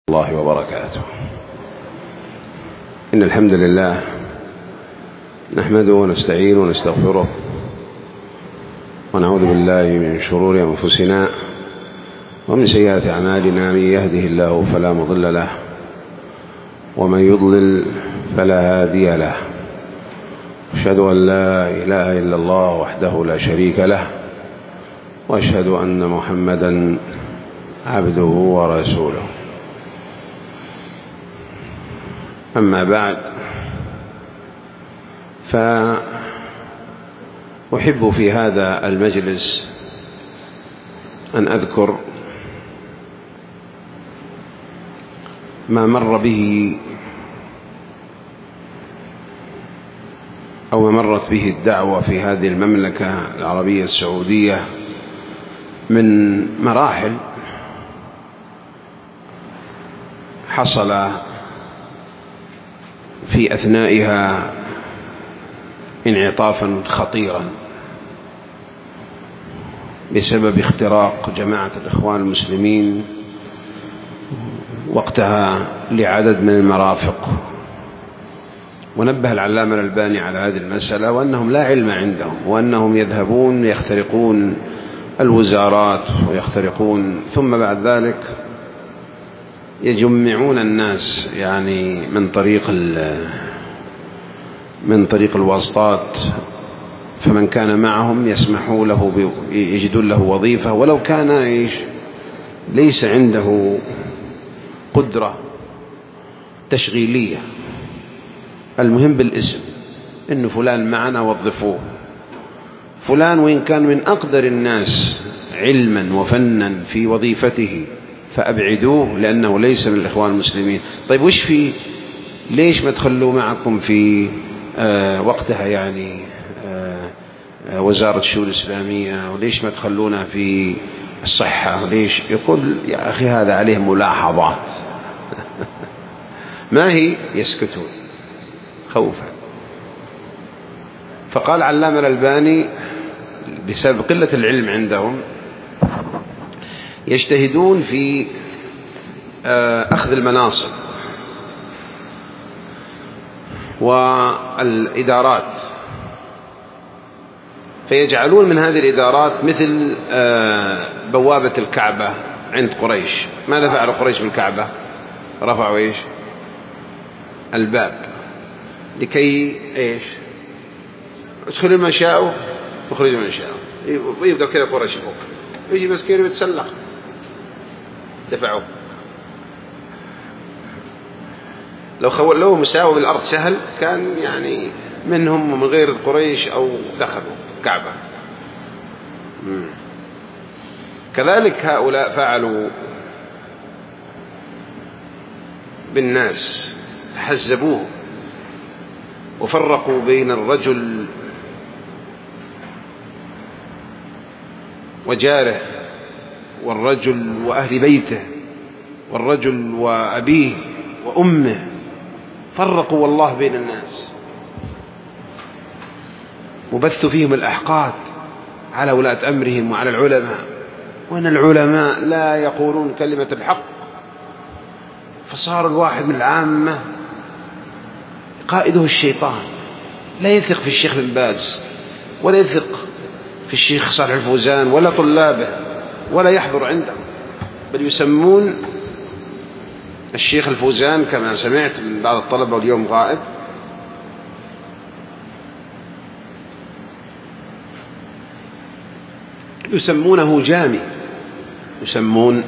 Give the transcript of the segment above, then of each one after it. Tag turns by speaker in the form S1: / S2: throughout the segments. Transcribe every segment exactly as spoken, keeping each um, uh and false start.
S1: الله وبركاته. إن الحمد لله نحمده ونستعينه ونستغفره ونعوذ بالله من شرور أنفسنا ومن سيئات أعمالنا. من يهده الله فلا مضل له ومن يضلل فلا هادي له. أشهد أن لا إله إلا الله وحده لا شريك له وأشهد أن محمدا عبده ورسوله. أما بعد، فأحب في هذا المجلس أن أذكر ما مر به أو ما مرت به الدعوة في هذه المملكة العربية السعودية من مراحل حصل في أثنائها انعطافا خطيرا بسبب اختراق جماعة الإخوان المسلمين وقتها لعدد من المرافق. ونبه العلامة الألباني على هذه المسألة، وأنهم لا علم عندهم، وأنهم يذهبون يخترقون الوزارات ويخترقون، ثم بعد ذلك يجمعون الناس يعني من طريق من طريق الواسطات، فمن كان معهم يسمحوا له يجدون له وظيفة ولو كان إيش ليس عنده قدرة تشغيلية. المهم بالاسم إنه فلان معنا وظفوه، فلان وإن كان من أقدر الناس علما وفنا في وظيفته فأبعدوه لأنه ليس من الإخوان المسلمين. طيب وش في ليش ما تخلوه معكم في آه وقتها يعني آه آه وزارة الشؤون الإسلامية، وليش ما تخلونا في الصحة، وليش؟ يقول يا أخي هذا عليه ملاحظات ما هي؟ يسكتون خوفا. فقال علامة الألباني بسبب قلة العلم عندهم يجتهدون في أخذ المناصب والإدارات، فيجعلون من هذه الإدارات مثل بوابة الكعبة عند قريش. ماذا فعل قريش بالكعبة؟ رفعوا إيش؟ الباب لكي إيش؟ ادخلوا من شاءوا وخرجوا من شاءوا. يبدأ كذا قريش فوق، يجي مسكين ويتسلق، دفعوه. لو خولوه مساوي بالأرض سهل كان يعني منهم ومن غير قريش أو دخلوا كعبة. كذلك هؤلاء فعلوا بالناس، حزبوه وفرقوا بين الرجل وجاره، والرجل وأهل بيته، والرجل وأبيه وأمه، فرقوا والله بين الناس، وبثوا فيهم الأحقاد على ولاة أمرهم وعلى العلماء، وأن العلماء لا يقولون كلمة الحق. فصار الواحد من العامة قائده الشيطان، لا يثق في الشيخ بن باز ولا يثق في الشيخ صالح الفوزان ولا طلابه ولا يحضر عندهم، بل يسمون الشيخ الفوزان كما سمعت من بعض الطلبة واليوم غائب، يسمونه جامي، يسمون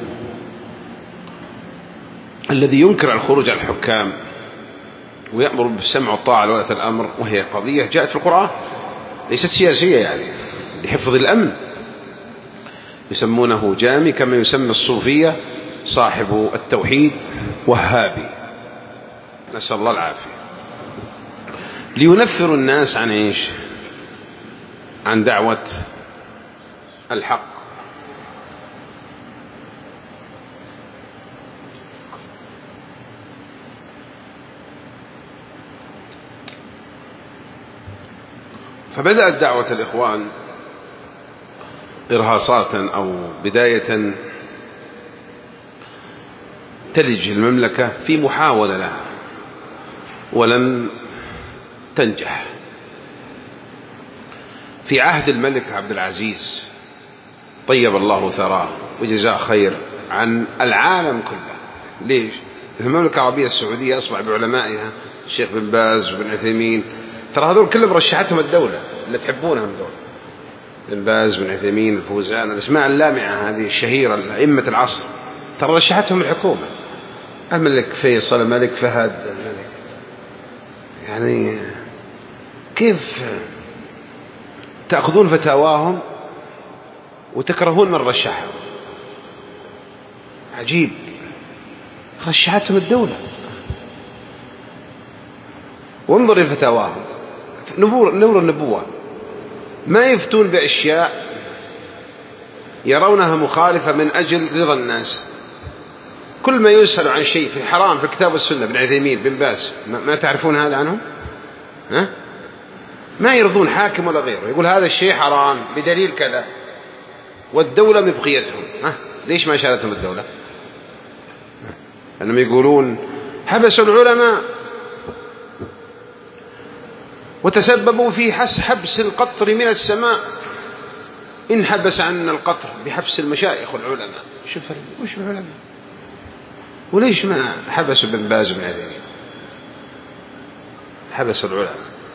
S1: الذي ينكر الخروج على الحكام ويأمر بالسمع والطاعة لولاة الأمر، وهي قضية جاءت في القرآن ليست سياسية يعني لحفظ الأمن. يسمونه جامي كما يسمى الصوفية صاحب التوحيد وهابي، نسأل الله العافية، لينفروا الناس عن إيش؟ عن دعوة الحق. فبدأت دعوة الإخوان إرهاصات أو بداية تلج المملكة في محاولة لها ولم تنجح. في عهد الملك عبد العزيز طيب الله ثراه وجزاه خير عن العالم كله. ليش؟ المملكة العربية السعودية أصبح بعلمائها الشيخ بن باز وبن عثيمين، ترى هذول كلهم رشحتهم الدولة اللي تحبونهم دول، بن باز بن عثيمين الفوزان، الأسماء اللامعة هذه الشهيرة أئمة العصر، ترى رشحتهم الحكومة. الملك فيصل، الملك فهد، الملك يعني كيف تأخذون فتاواهم وتكرهون من رشحهم؟ عجيب، رشحتهم الدولة. وانظر لفتاواهم، نور نور النبوة، ما يفتون بأشياء يرونها مخالفة من أجل رضا الناس. كل ما يسأل عن شيء في الحرام في الكتاب والسنة، بن عثيمين بن باز، ما تعرفون هذا عنهم؟ ها؟ ما يرضون حاكم ولا غيره، يقول هذا الشيء حرام بدليل كذا، والدولة مبقيتهم. ها؟ ليش ما شالتهم الدولة؟ أنهم يقولون حبسوا العلماء وتسببوا في حبس القطر من السماء، إن حبس عنا القطر بحبس المشايخ والعلماء. شوف وش العلماء؟ وليش ما حبسوا بن باز بن عثيمين؟ حبسوا العلماء،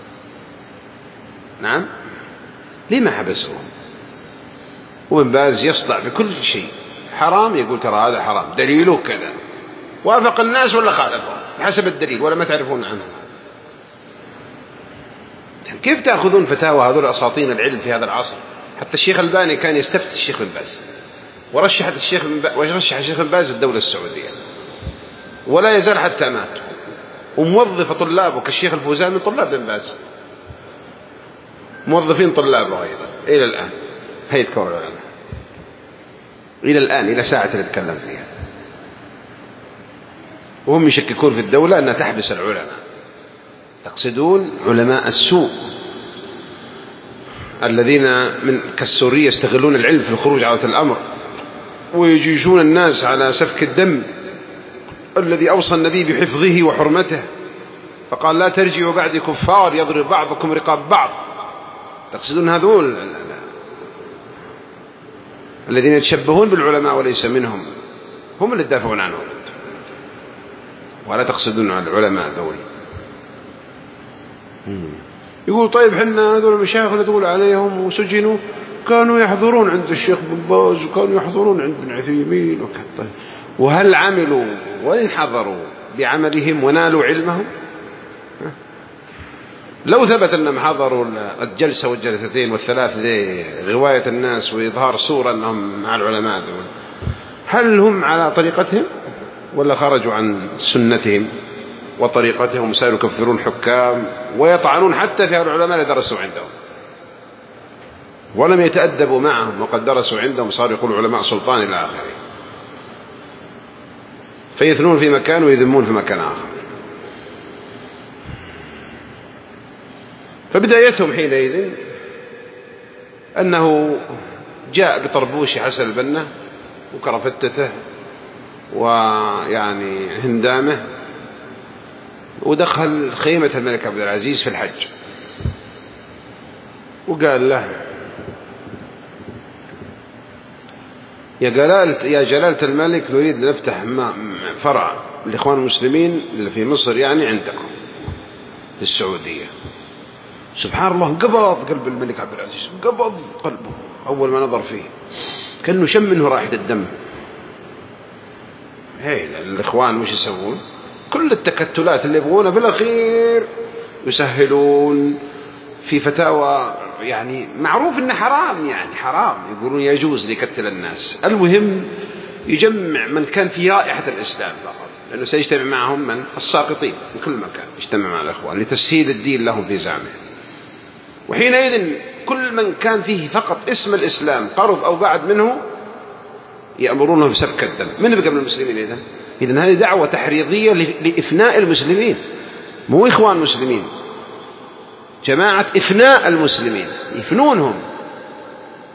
S1: نعم، ليه ما حبسوهم؟ وبن باز يصدع بكل شيء حرام، يقول ترى هذا حرام دليله كذا، وافق الناس ولا خالفهم بحسب الدليل، ولا ما تعرفون عنه. كيف تأخذون فتاوى هذول أساطين العلم في هذا العصر؟ حتى الشيخ الباني كان يستفتي الشيخ بن باز، ورشحت الشيخ بن باز ورشح الشيخ بن باز الدولة السعودية، ولا يزال حتى مات. وموظف طلابه كالشيخ الفوزان من طلاب بن باز، موظفين طلابه أيضا إلى الآن. هيئة كبار العلماء إلى الآن، إلى ساعة اللي نتكلم فيها، وهم يشككون في الدولة أنها تحبس العلماء. تقصدون علماء السوء الذين من كالسورية يستغلون العلم في الخروج على الأمر، ويجيشون الناس على سفك الدم الذي أوصى النبي بحفظه وحرمته، فقال لا ترجعوا بعد كفار يضرب بعضكم رقاب بعض. تقصدون هذول الذين يتشبهون بالعلماء وليس منهم، هم اللي تدافعون عنهم، ولا تقصدون على العلماء ذول. يقول طيب حنا هذول المشايخ اللي تقول عليهم وسجنوا كانوا يحضرون عند الشيخ بن باز وكانوا يحضرون عند ابن عثيمين وكذا. طيب وهل عملوا وإن حضروا بعملهم ونالوا علمهم؟ لو ثبت أنهم حضروا الجلسة والجلستين والثلاث لغواية الناس وإظهار صورة أنهم مع العلماء دول، هل هم على طريقتهم ولا خرجوا عن سنتهم وطريقتهم وصاروا يكفرون حكام ويطعنون حتى في العلماء اللي درسوا عندهم ولم يتأدبوا معهم وقد درسوا عندهم، صاروا يقولوا علماء سلطان إلى آخره، فيثنون في مكان ويذمون في مكان آخر. فبدايتهم حينئذ أنه جاء بطربوش حسن البنا وكرفتته ويعني هندامه، ودخل خيمة الملك عبد العزيز في الحج، وقال له يا جلالة, يا جلالة الملك نريد نفتح فرع لإخوان المسلمين اللي في مصر يعني عندكم في السعودية. سبحان الله، قبض قلب الملك عبد العزيز، قبض قلبه أول ما نظر فيه، كأنه شم منه رائحة الدم. هي الإخوان مش يسوون كل التكتلات اللي يبغونها في الأخير يسهلون في فتاوى يعني معروف إنه حرام، يعني حرام يقولون يجوز ليقتل الناس. المهم يجمع من كان في رائحة الإسلام فقط، لأنه سيجتمع معهم من الساقطين من كل مكان، يجتمع مع الإخوان لتسهيل الدين لهم في زعمه. وحينئذ كل من كان فيه فقط اسم الإسلام قرض أو بعد منه يأمرونه بسفك الدم. من بقى من المسلمين إذن؟ إذن هذه دعوة تحريضية لإفناء المسلمين، مو إخوان مسلمين، جماعة إفناء المسلمين يفنونهم.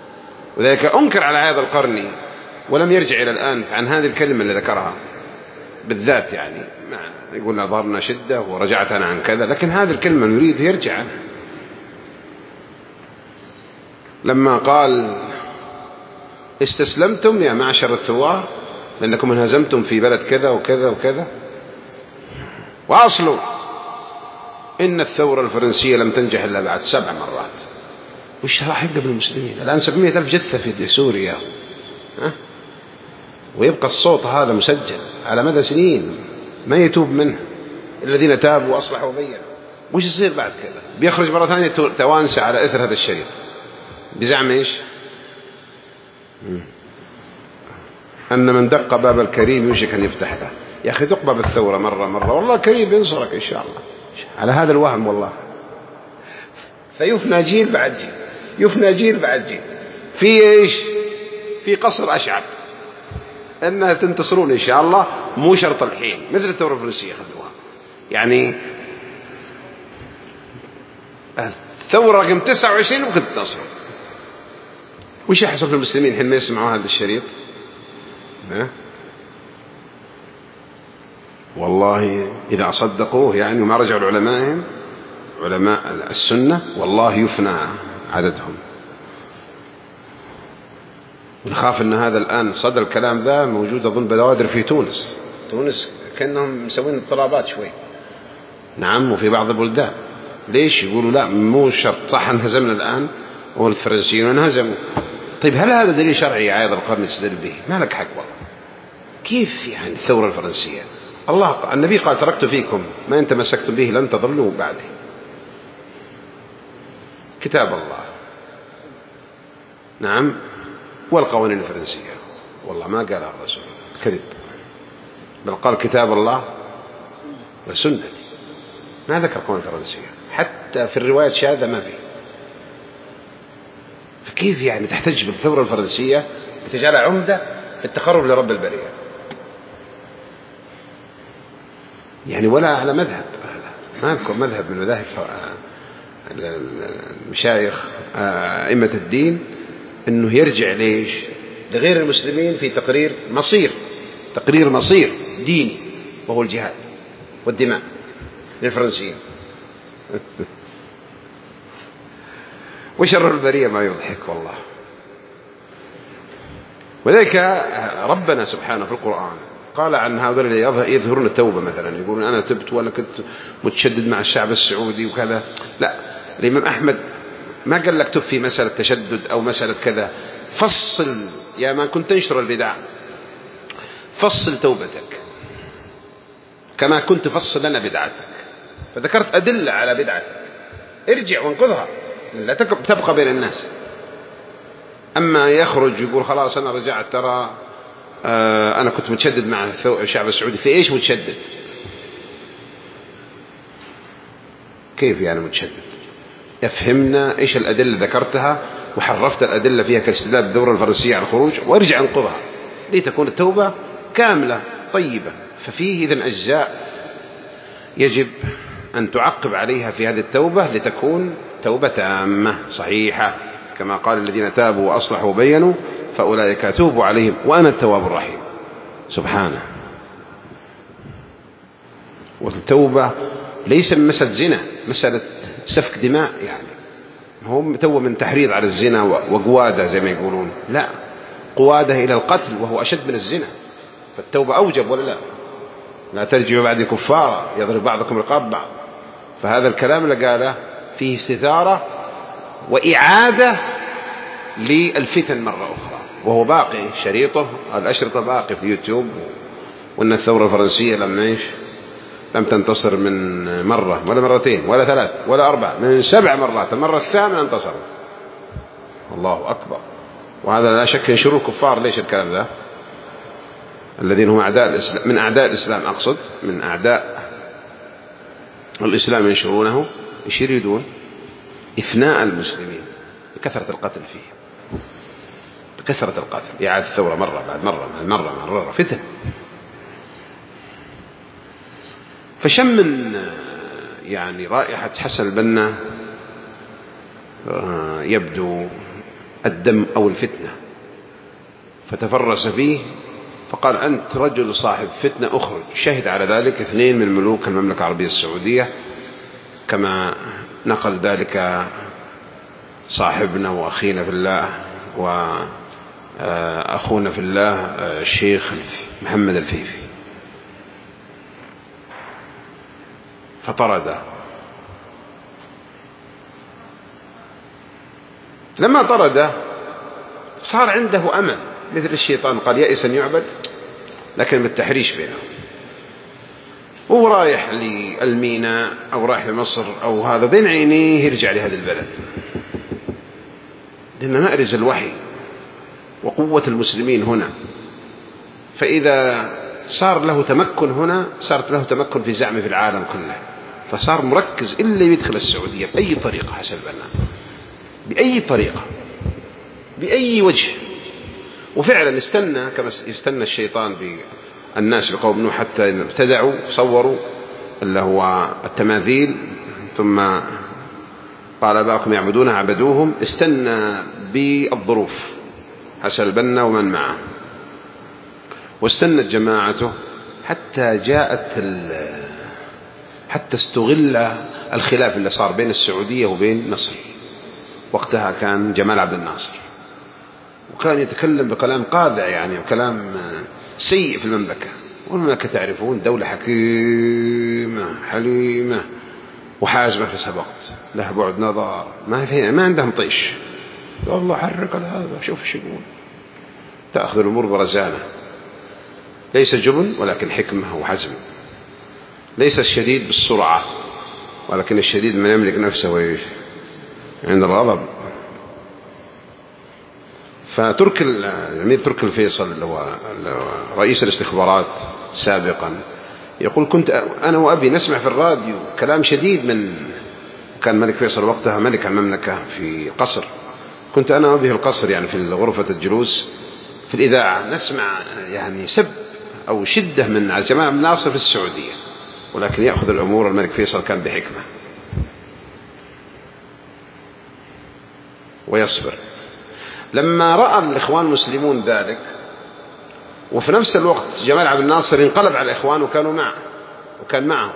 S1: وذلك أنكر على هذا القرني ولم يرجع إلى الآن عن هذه الكلمة اللي ذكرها، بالذات يعني يقول أظهرنا شدة ورجعت أنا عن كذا، لكن هذه الكلمة نريد يرجع عنها. لما قال استسلمتم يا معشر الثوار لأنكم انهزمتم في بلد كذا وكذا وكذا، وأصلوا إن الثورة الفرنسية لم تنجح إلا بعد سبع مرات. وش راح يبقى بالمسلمين الآن؟ سبعمائة ألف جثة في سوريا، ها؟ ويبقى الصوت هذا مسجل على مدى سنين ما يتوب منه الذين تابوا وأصلحوا وبينوا. وش يصير بعد كذا؟ بيخرج مرة ثانية توانسة على إثر هذا الشريط بزعم إيش؟ أن من دق باب الكريم يوشك أن يفتح له. يا أخي دق باب الثورة مرة مرة والله كريم ينصرك إن شاء الله. على هذا الوهم والله. فيفنى جيل بعد جيل، يفنى جيل بعد جيل في إيش؟ في قصر أشعب أنها تنتصرون إن شاء الله، مو شرط الحين مثل الثورة الفرنسية خذوها. يعني الثورة رقم تسعة وعشرين ممكن تنتصر. وش يحصل في المسلمين حين ما يسمعوا هذا الشريط؟ ها؟ والله إذا صدقوه يعني وما رجعوا لعلمائهم علماء السنة والله يفنى عددهم. ونخاف أن هذا الآن صدى الكلام ذا موجود أظن بوادر في تونس. تونس كأنهم مسوين اضطرابات شوي. نعم، وفي بعض البلدان. ليش يقولوا لا مو شرط صح انهزمنا الآن والفرنسيين انهزموا؟ طيب هل هذا دليل شرعي عايض القرن يستدل به؟ ما لك حق والله. كيف يعني الثورة الفرنسية؟ الله النبي قال تركت فيكم ما إن تمسكتم به لن تضلوا بعده. كتاب الله، نعم، والقوانين الفرنسية. والله ما قالها الرسول كذب، بل قال كتاب الله وسنة، ما ذكر القوانين الفرنسية حتى في الرواية شاذة ما فيه. فكيف يعني تحتج بالثورة الفرنسية وتجعلها عمدة في التقرب لرب البرية؟ يعني ولا على مذهب، ما أذكر مذهب من مذاهب المشايخ أئمة الدين أنه يرجع ليش لغير المسلمين في تقرير مصير تقرير مصير ديني وهو الجهاد والدماء للفرنسيين. وشر البرية ما يضحك والله. وذلك ربنا سبحانه في القرآن قال عن هؤلاء اللي يظهرون التوبة مثلا، يقولون أنا تبت ولا كنت متشدد مع الشعب السعودي وكذا. لا، الإمام أحمد ما قال لك تب في مسألة تشدد أو مسألة كذا. فصل يا من كنت تنشر البدع، فصل توبتك كما كنت فصل لنا بدعتك. فذكرت أدلة على بدعتك، ارجع وانقذها، لا تبقى بين الناس. أما يخرج يقول خلاص أنا رجعت، ترى آه أنا كنت متشدد مع الشعب السعودي. في إيش متشدد؟ كيف يعني متشدد؟ يفهمنا إيش الأدلة ذكرتها وحرفت الأدلة فيها كاستدلال الدورة الفرنسية على الخروج، وارجع انقضها لتكون التوبة كاملة طيبة. ففيه إذن أجزاء يجب أن تعقب عليها في هذه التوبة لتكون توبة تامة صحيحة، كما قال الذين تابوا وأصلحوا وبينوا فأولئك أتوب عليهم وأنا التواب الرحيم سبحانه. والتوبة ليس من مسألة زنا، مسألة سفك دماء، يعني هم توبة من تحريض على الزنا وقوادة زي ما يقولون، لا، قوادة إلى القتل وهو أشد من الزنا. فالتوبة أوجب ولا لا؟ لا ترجعوا بعد كفارا يضرب بعضكم رقاب بعض. فهذا الكلام اللي قاله فيه استثارة وإعادة للفتن مرة أخرى، وهو باقي شريطه الأشرطة باقي في يوتيوب. وأن الثورة الفرنسية لم إيش لم تنتصر من مرة ولا مرتين ولا ثلاث ولا أربع، من سبع مرات، المرة الثامنة انتصر. الله أكبر. وهذا لا شك ينشر الكفار. ليش الكلام ذا؟ الذين هم أعداء الإسلام، من أعداء الإسلام أقصد، من أعداء الإسلام ينشرونه، إيش يريدون؟ إفناء المسلمين بكثرة القتل فيه، بكثرة القتل، إعادة الثورة مرة بعد مرة بعد مرة بعد مرة، فتن. فشم من يعني رائحة حسن البنا يبدو الدم أو الفتنة، فتفرس فيه فقال أنت رجل صاحب فتنة أخرج. شهد على ذلك اثنين من ملوك المملكة العربية السعودية كما نقل ذلك صاحبنا وأخينا في الله وأخونا في الله الشيخ محمد الفيفي. فطرد. لما طرد صار عنده أمل مثل الشيطان، قال يئس أن يعبد، لكن بالتحريش بينهم. هو رايح للميناء أو رايح لمصر أو هذا بين عينيه يرجع لهذا البلد، لأن مأرز الوحي وقوة المسلمين هنا. فإذا صار له تمكن هنا صارت له تمكن في زعمه في العالم كله، فصار مركز إلا يدخل السعودية بأي طريقة حسب البناء، بأي طريقة بأي وجه. وفعلا استنى كما يستنى الشيطان بالناس بقوم نوح حتى ابتدعوا صوروا اللي هو التماثيل، ثم قال آباؤكم يعبدونها عبدوهم. استنى بالظروف حسن البنا ومن معه، واستنت جماعته حتى جاءت حتى استغل الخلاف اللي صار بين السعودية وبين مصر. وقتها كان جمال عبد الناصر، وكان يتكلم بكلام قاذع يعني وكلام سيء في المملكة. والمملكة تعرفون دولة حكيمة حليمة وحازمة في نفس الوقت، لها بعد نظر، ما في ما عندهم طيش. قال الله حرك هذا شوف ايش يقول. تأخذ الأمور برزانة، ليس جبن ولكن حكمة وحزم. ليس الشديد بالسرعة ولكن الشديد من يملك نفسه وإيش عند الغضب. فترك الأمير تركي الفيصل اللي هو رئيس الاستخبارات سابقا يقول كنت أنا وأبي نسمع في الراديو كلام شديد من، كان ملك فيصل وقتها ملك المملكة في قصر، كنت أنا وأبي في القصر يعني في غرفة الجلوس في الإذاعة نسمع يعني سب أو شدة من الجماعة من ناصر في السعودية، ولكن يأخذ الأمور الملك فيصل كان بحكمة ويصبر. لما رأى الإخوان المسلمون ذلك، وفي نفس الوقت جمال عبد الناصر انقلب على الإخوان وكانوا معه وكان معهم،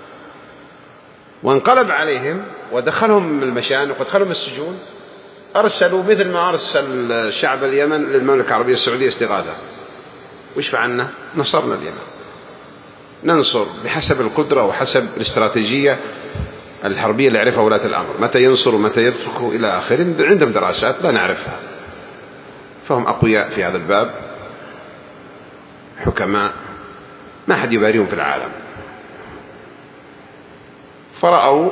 S1: وانقلب عليهم ودخلهم المشانق ودخلهم السجون، أرسلوا مثل ما أرسل شعب اليمن للمملكة العربية السعودية استغاثة. وش فعلنا؟ نصرنا اليمن، ننصر بحسب القدرة وحسب الاستراتيجية الحربية اللي يعرفها ولاة الأمر، متى ينصروا متى يتركوا إلى آخره. عندهم دراسات لا نعرفها، فهم أقوياء في هذا الباب، حكماء ما حد يباريهم في العالم. فرأوا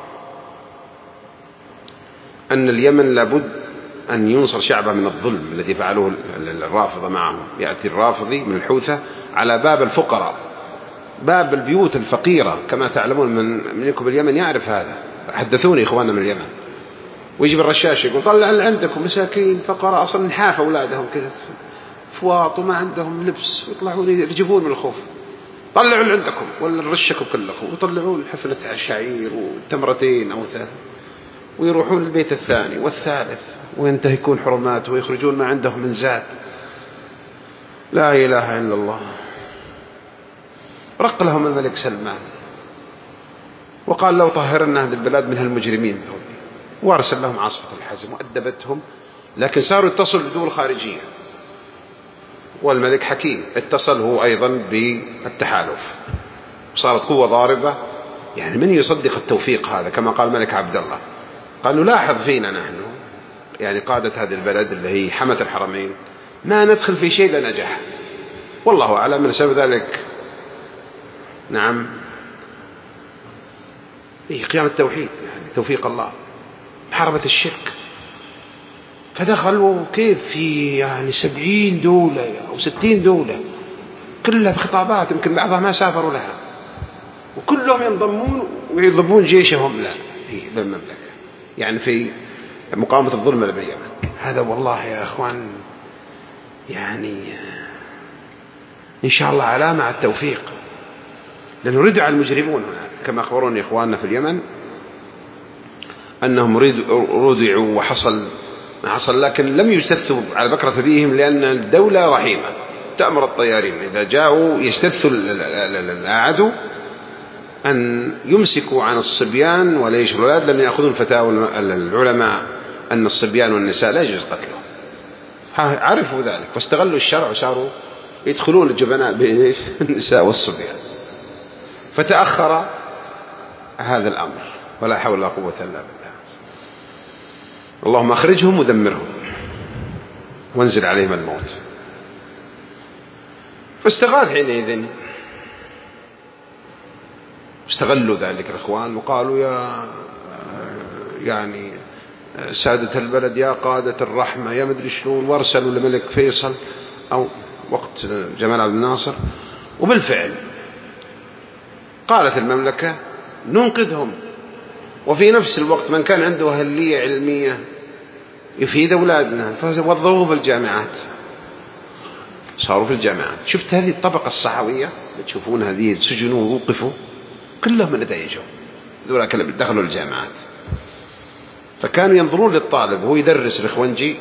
S1: أن اليمن لابد أن ينصر شعبه من الظلم الذي فعلوه الرافضة معهم. يأتي الرافضي من الحوثة على باب الفقراء، باب البيوت الفقيرة، كما تعلمون من منكم باليمن يعرف هذا، حدثوني إخواننا من اليمن. ويجب الرشاش يقول طلع اللي عندكم مساكين فقراء أصلا نحاف أولادهم كذا فواط وما عندهم لبس، ويطلعون يرجفون من الخوف، طلعوا اللي عندكم ولا نرشكم كلكم، ويطلعون حفلة شعير وتمرتين أو ثلاث، ويروحون البيت الثاني والثالث وينتهكون حرمات ويخرجون ما عندهم من زاد. لا إله إلا الله. رق لهم الملك سلمان وقال لو طهرنا هذه البلاد من هالمجرمين، وارسل لهم عاصفة الحزم وأدبتهم، لكن صاروا يتصل بدول خارجية. والملك حكيم اتصل هو أيضا بالتحالف، وصارت قوة ضاربة. يعني من يصدق التوفيق هذا؟ كما قال الملك عبد الله، قال نلاحظ فينا نحن يعني قادة هذه البلد اللي هي حمة الحرمين ما ندخل في شيء لنجح، والله أعلم من سبب ذلك. نعم، إيه قيام التوحيد يعني توفيق الله، محاربة الشرك. فدخلوا كيف في يعني سبعين دولة أو ستين دولة كلها بخطابات يمكن بعضها ما سافروا لها، وكلهم ينضمون ويضربون جيشهم لا للمملكة، يعني في مقاومة الظلم باليمن. هذا والله يا أخوان يعني إن شاء الله علامة على التوفيق، لأنه ردع المجرمون هناك كما أخبروني إخواننا في اليمن أنهم ردعوا وحصل ما حصل، لكن لم يجتثوا على بكرة بيهم لأن الدولة رحيمة تأمر الطيارين إذا جاءوا يستثوا العدو أن يمسكوا عن الصبيان ولا يشروا الأولاد، لأن يأخذون فتاوى العلماء أن الصبيان والنساء لا يجوز قتلهم. عرفوا ذلك فاستغلوا الشرع وصاروا يدخلون الجبناء بين النساء والصبيان، فتأخر هذا الأمر. ولا حول ولا قوة إلا بالله. اللهم أخرجهم ودمرهم وانزل عليهم الموت. فاستغاث حينئذ، استغلوا ذلك الإخوان وقالوا يا يعني سادة البلد، يا قادة الرحمة، يا مدري شلون، وارسلوا لملك فيصل أو وقت جمال عبد الناصر. وبالفعل قالت المملكة ننقذهم، وفي نفس الوقت من كان عنده أهلية علمية يفيد أولادنا فوظفوه في الجامعات، صاروا في الجامعات. شفت هذه الطبقة الصحوية تشوفون هذه سجنوا ووقفوا كلهم نتائجهم ذولا دخلوا الجامعات. فكانوا ينظرون للطالب وهو يدرس الإخوانجي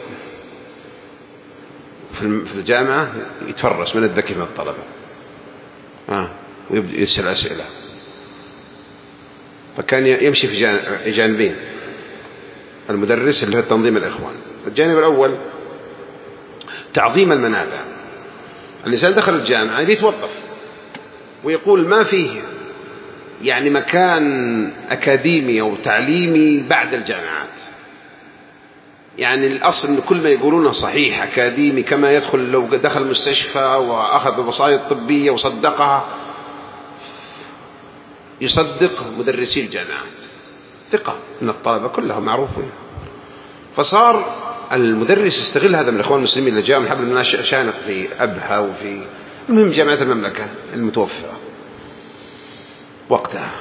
S1: في الجامعة يتفرس من الذكي من الطلبة آه ويبدأ يسأل أسئلة. فكان يمشي في جانبين، المدرس اللي هو تنظيم الإخوان. الجانب الأول تعظيم المنابع، الإنسان دخل الجامعة يتوظف ويقول ما فيه يعني مكان أكاديمي أو تعليمي بعد الجامعات. يعني الأصل أن كل ما يقولونه صحيح أكاديمي، كما يدخل لو دخل مستشفى وأخذ بوسائط طبية وصدقها يصدق مدرسي الجامعات، ثقة من الطلبة كلهم معروفين. فصار المدرس يستغل هذا من الإخوان المسلمين اللي جاءوا من حبل الناس شانق في أبها وفي المهم جامعة المملكة المتوفرة وقتها.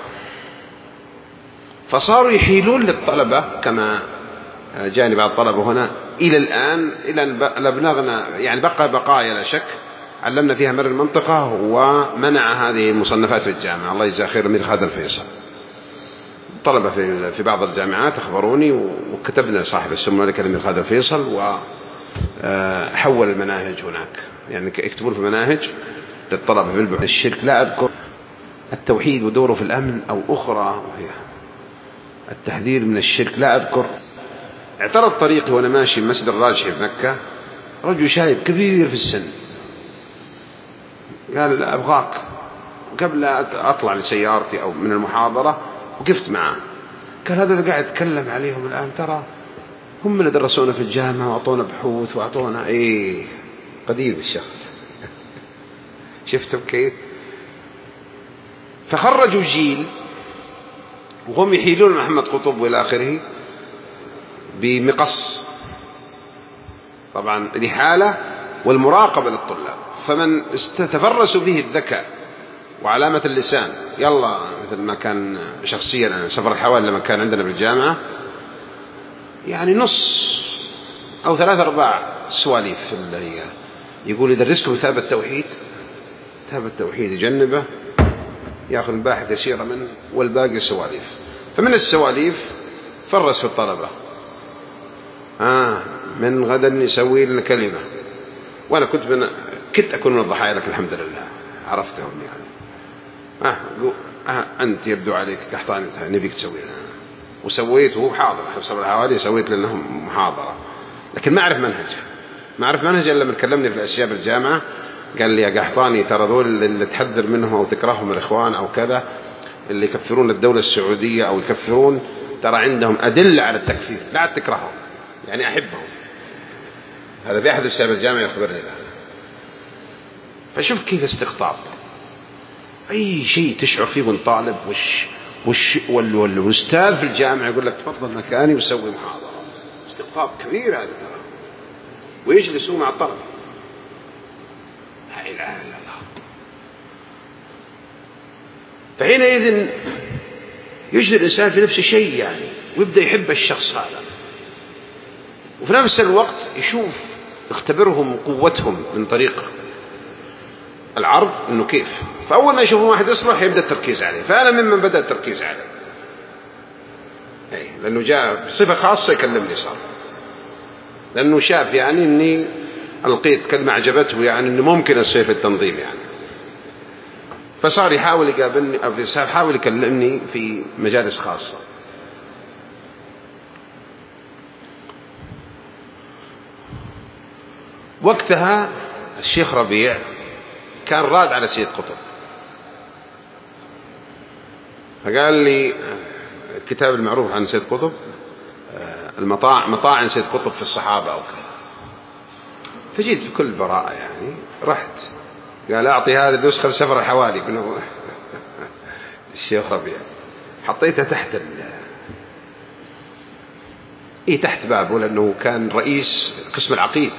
S1: فصاروا يحيلون للطلبة كما جاني بعض الطلبة هنا إلى الآن، إلى أن بلغنا يعني بقى بقايا لا شك علمنا فيها مر المنطقة ومنع هذه المصنفات في الجامعة. الله يجزاه خير أمير خالد الفيصل. طلبة في في بعض الجامعات أخبروني وكتبنا صاحب السمو الملك الأمير خالد الفيصل وحول المناهج هناك، يعني يكتبون في مناهج للطلبة في البحث. الشرك لا أذكر، التوحيد ودوره في الأمن أو أخرى وهي التحذير من الشرك لا أذكر. اعترض طريقي وأنا ماشي مسجد الراجحي في مكة رجل شايب كبير في السن، قال أبغاك قبل أطلع لسيارتي أو من المحاضرة، وقفت معه قال هذا اللي قاعد أتكلم عليهم الآن ترى هم اللي درسونا في الجامعة وأعطونا بحوث وأعطونا إيه قديم الشخص. شفتم كيف؟ فخرجوا جيل وهم يحيلون محمد قطب وإلى آخره بمقص طبعا الإحالة والمراقبة للطلاب. فمن تفرسوا به الذكاء وعلامة اللسان يلا مثل ما كان شخصيا أنا سفر الحوالي لما كان عندنا بالجامعة يعني نص أو ثلاثة أرباع سواليف اللي هي يقول يدرسكم كتاب التوحيد، كتاب التوحيد يجنبه يأخذ باحث يسيرة منه والباقي سواليف. فمن السواليف فرس في الطلبة آه من غدا نسوي لنا كلمة، وأنا كنت من كنت أكون من الضحايا لك الحمد لله عرفتهم يعني آه, آه أنت يبدو عليك قحطاني نبيك تسوي لنا، وسويت وهو حاضر حسب الحوالي سويت لهم محاضرة، لكن ما أعرف منهجه ما أعرف منهجه إلا من كلمني في الأشياء بالجامعة قال لي يا قحطاني ترى ذول اللي تحذر منهم أو تكرههم الإخوان أو كذا اللي يكفرون الدولة السعودية أو يكفرون ترى عندهم أدلة على التكفير لا تكرههم يعني أحبهم. هذا في أحد الشباب الجامعة يخبرني ذلك. فشوف كيف استقطاب أي شيء تشعر فيه من طالب وش وش والأستاذ في الجامعة يقول لك تفضل مكاني وسوي محاضرة. استقطاب كبير هذا ترى، ويجلسوا مع الطلبة لا إله إلا الله. فحينئذ يجد الإنسان في نفس الشيء يعني ويبدأ يحب الشخص هذا، وفي نفس الوقت يشوف يختبرهم قوتهم من طريق العرض إنه كيف. فأول ما يشوفون واحد يصلح يبدأ التركيز عليه. فأنا ممن بدأ التركيز عليه أي لأنه جاء بصفة خاصة يكلمني صار، لأنه شاف يعني إني ألقيت كلمة عجبته، يعني أنه ممكن السيف التنظيم يعني. فصار يحاول يقابلني أو يحاول يكلمني في مجالس خاصة. وقتها الشيخ ربيع كان راد على سيد قطب، فقال لي الكتاب المعروف عن سيد قطب المطاع مطاعن سيد قطب في الصحابة أو كذا. فجيت بكل براءة يعني، رحت قال أعطي هذه النسخة لسفر الحوالي من الشيخ ربيع، حطيتها تحت ال... إيه تحت بابه، لأنه كان رئيس قسم العقيد،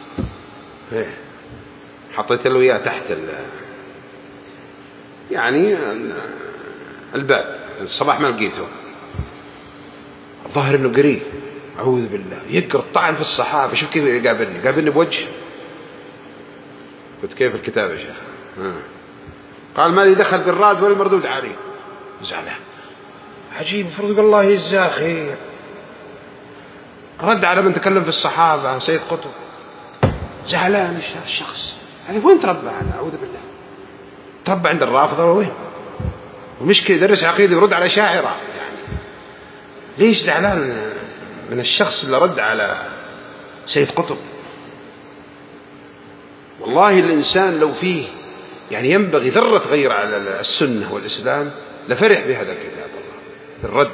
S1: حطيت له إياه تحت ال... يعني الباب. الصباح ما لقيته، الظاهر إنه قريب، أعوذ بالله، يقرأ الطعن في الصحابة. شوف كيف يقابلني، قابلني بوجه. قلت كيف الكتاب يا شيخ؟ ها. قال ما لي دخل بالراد ولا المردود عليه. زعلان، عجيب، فرض الله يجزاه خير، رد على من تكلم في الصحابة سيد قطب. زعلان الشخص هذا. وين تربى هذا؟ أعوذ بالله، تربى عند الرافضة وين؟ ومشكلة يدرس عقيدة يرد على شاعرة يعني. ليش زعلان من الشخص اللي رد على سيد قطب؟ والله الإنسان لو فيه يعني ينبغي ذرة غير على السنة والإسلام لفرح بهذا الكتاب والله في الرد.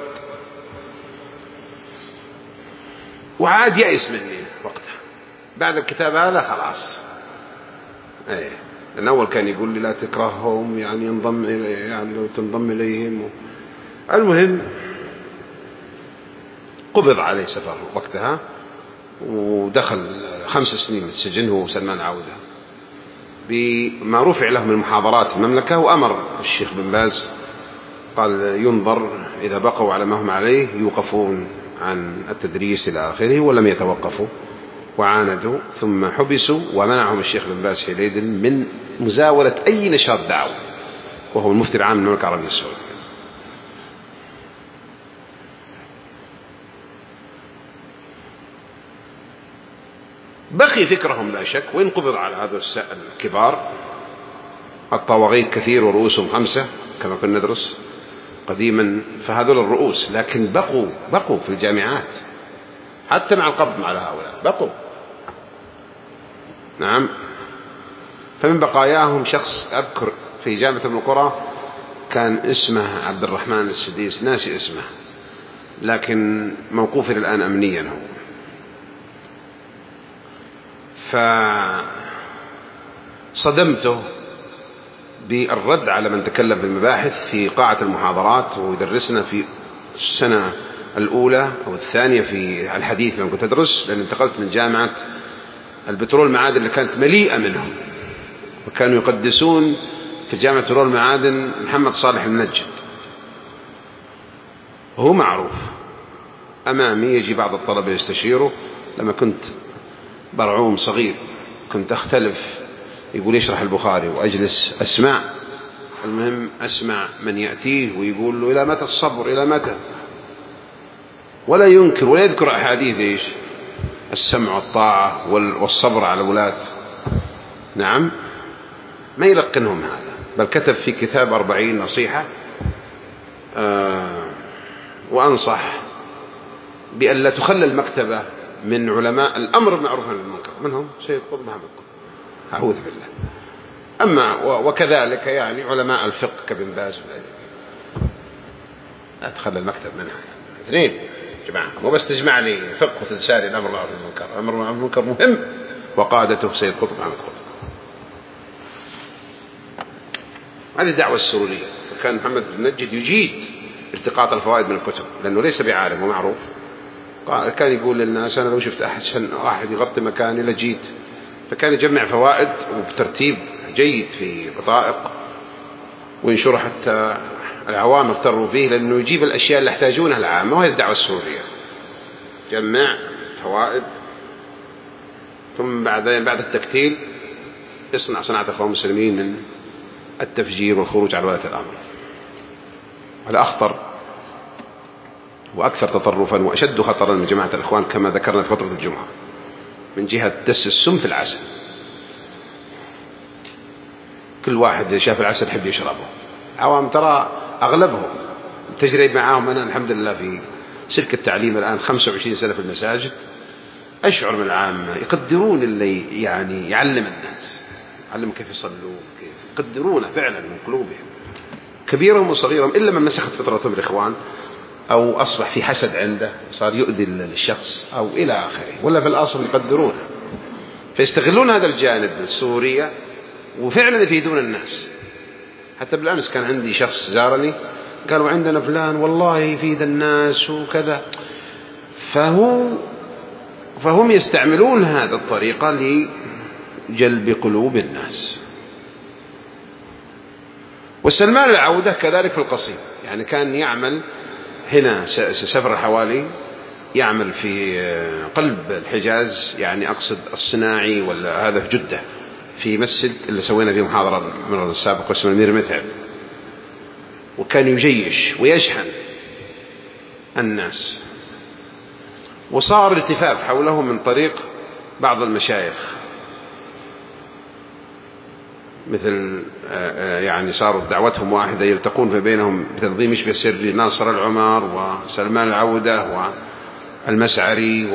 S1: وعاد يأس مني وقتها بعد الكتاب هذا خلاص. ايه لأن أول كان يقول لي لا تكرههم، يعني ينضم يعني لو تنضم إليهم و... المهم قبض عليه سفر وقتها، ودخل خمس سنين السجن هو وسلمان عودة بما رفع له من محاضرات المملكة. وأمر الشيخ بن باز قال ينظر إذا بقوا على ما هم عليه يوقفون عن التدريس إلى آخره، ولم يتوقفوا وعاندوا، ثم حبسوا ومنعهم الشيخ بن باز حينئذ من مزاولة أي نشاط دعوة، وهو المفتي العام للمملكة العربية السعودية. بقي فكرهم لا شك، وإن قبض على هذا الكبار الطواغيت كثير ورؤوسهم خمسة كما كنا ندرس قديما، فهذول الرؤوس، لكن بقوا بقوا في الجامعات حتى مع القبض على هؤلاء بقوا. نعم. فمن بقاياهم شخص أذكر في جامعة ابن القرى كان اسمه عبد الرحمن السديس، ناسي اسمه، لكن موقوف الآن أمنيا هو. فصدمته بالرد على من تكلم في المباحث في قاعة المحاضرات، ويدرسنا في السنة الأولى أو الثانية في الحديث لما كنت أدرس، لأن انتقلت من جامعة البترول المعادن اللي كانت مليئة منهم، وكانوا يقدسون في جامعة البترول المعادن محمد صالح المنجد، وهو معروف أمامي. يجي بعض الطلبة يستشيره. لما كنت برعوم صغير كنت أختلف، يقول يشرح البخاري وأجلس أسمع. المهم أسمع من يأتيه ويقول له إلى متى الصبر، إلى متى، ولا ينكر ولا يذكر أحاديث إيش السمع والطاعة والصبر على الولاة. نعم، ما يلقنهم هذا، بل كتب في كتاب أربعين نصيحة آه وأنصح بأن لا تخلى المكتبة من علماء الأمر بالمعروف والنهي عن المنكر، منهم سيد قطب محمد قطب، أعوذ بالله. أما وكذلك يعني علماء الفقه كابن باز، لا تخلى المكتب منها. اثنين جماعة، مو بس تجمع لي فقه وتنسالي الأمر بالمعروف والنهي عن المنكر. الأمر بالمعروف والنهي عن المنكر مهم، وقادته سيد قطب محمد قطب. هذه الدعوة السرورية. فكان محمد بن نجد يجيد التقاط الفوائد من الكتب لأنه ليس بعالم ومعروف. كان يقول للناس أنا لو شفت أحد واحد يغطي مكاني لجيت. فكان يجمع فوائد وبترتيب جيد في بطائق وينشر حتى العوام اغتروا فيه، لأنه يجيب الأشياء اللي يحتاجونها العامة، وهي الدعوة السرورية. جمع فوائد، ثم بعدين بعد التكتيل اصنع صناعة أخوان المسلمين من التفجير والخروج على ولاة الأمر. هذا أخطر وأكثر تطرفا وأشد خطرا من جماعة الإخوان كما ذكرنا في فترة الجمعة. من جهة دس السم في العسل. كل واحد شاف العسل يحب يشربه. عوام ترى أغلبهم تجري معاهم. أنا الحمد لله في سلك التعليم الآن خمسة وعشرين سنة في المساجد، أشعر من العامة يقدرون اللي يعني يعلم الناس، يعلم كيف يصلوا، كيف يقدرونه فعلا من قلوبهم، كبيرهم وصغيرهم، إلا من مسخت فطرتهم الإخوان أو أصبح في حسد عنده صار يؤذي الشخص أو إلى آخره، ولا في الأصل يقدرونه، فيستغلون هذا الجانب السورية وفعلا يفيدون الناس. حتى بالأمس كان عندي شخص زارني قالوا عندنا فلان والله يفيد الناس وكذا، فهو فهم يستعملون هذه الطريقة لجلب قلوب الناس. وسلمان العودة كذلك في القصيم، يعني كان يعمل هنا سفر حوالي، يعمل في قلب الحجاز، يعني أقصد الصناعي ولا هذا في جدة، في مسجد اللي سوينا فيه محاضرة من السابق اسمه المير متعب، وكان يجيش ويشحن الناس. وصار الالتفاف حوله من طريق بعض المشايخ، مثل يعني صاروا دعوتهم واحدة، يلتقون في بينهم بتنظيم يشبه سري، ناصر العمر وسلمان العودة والمسعري،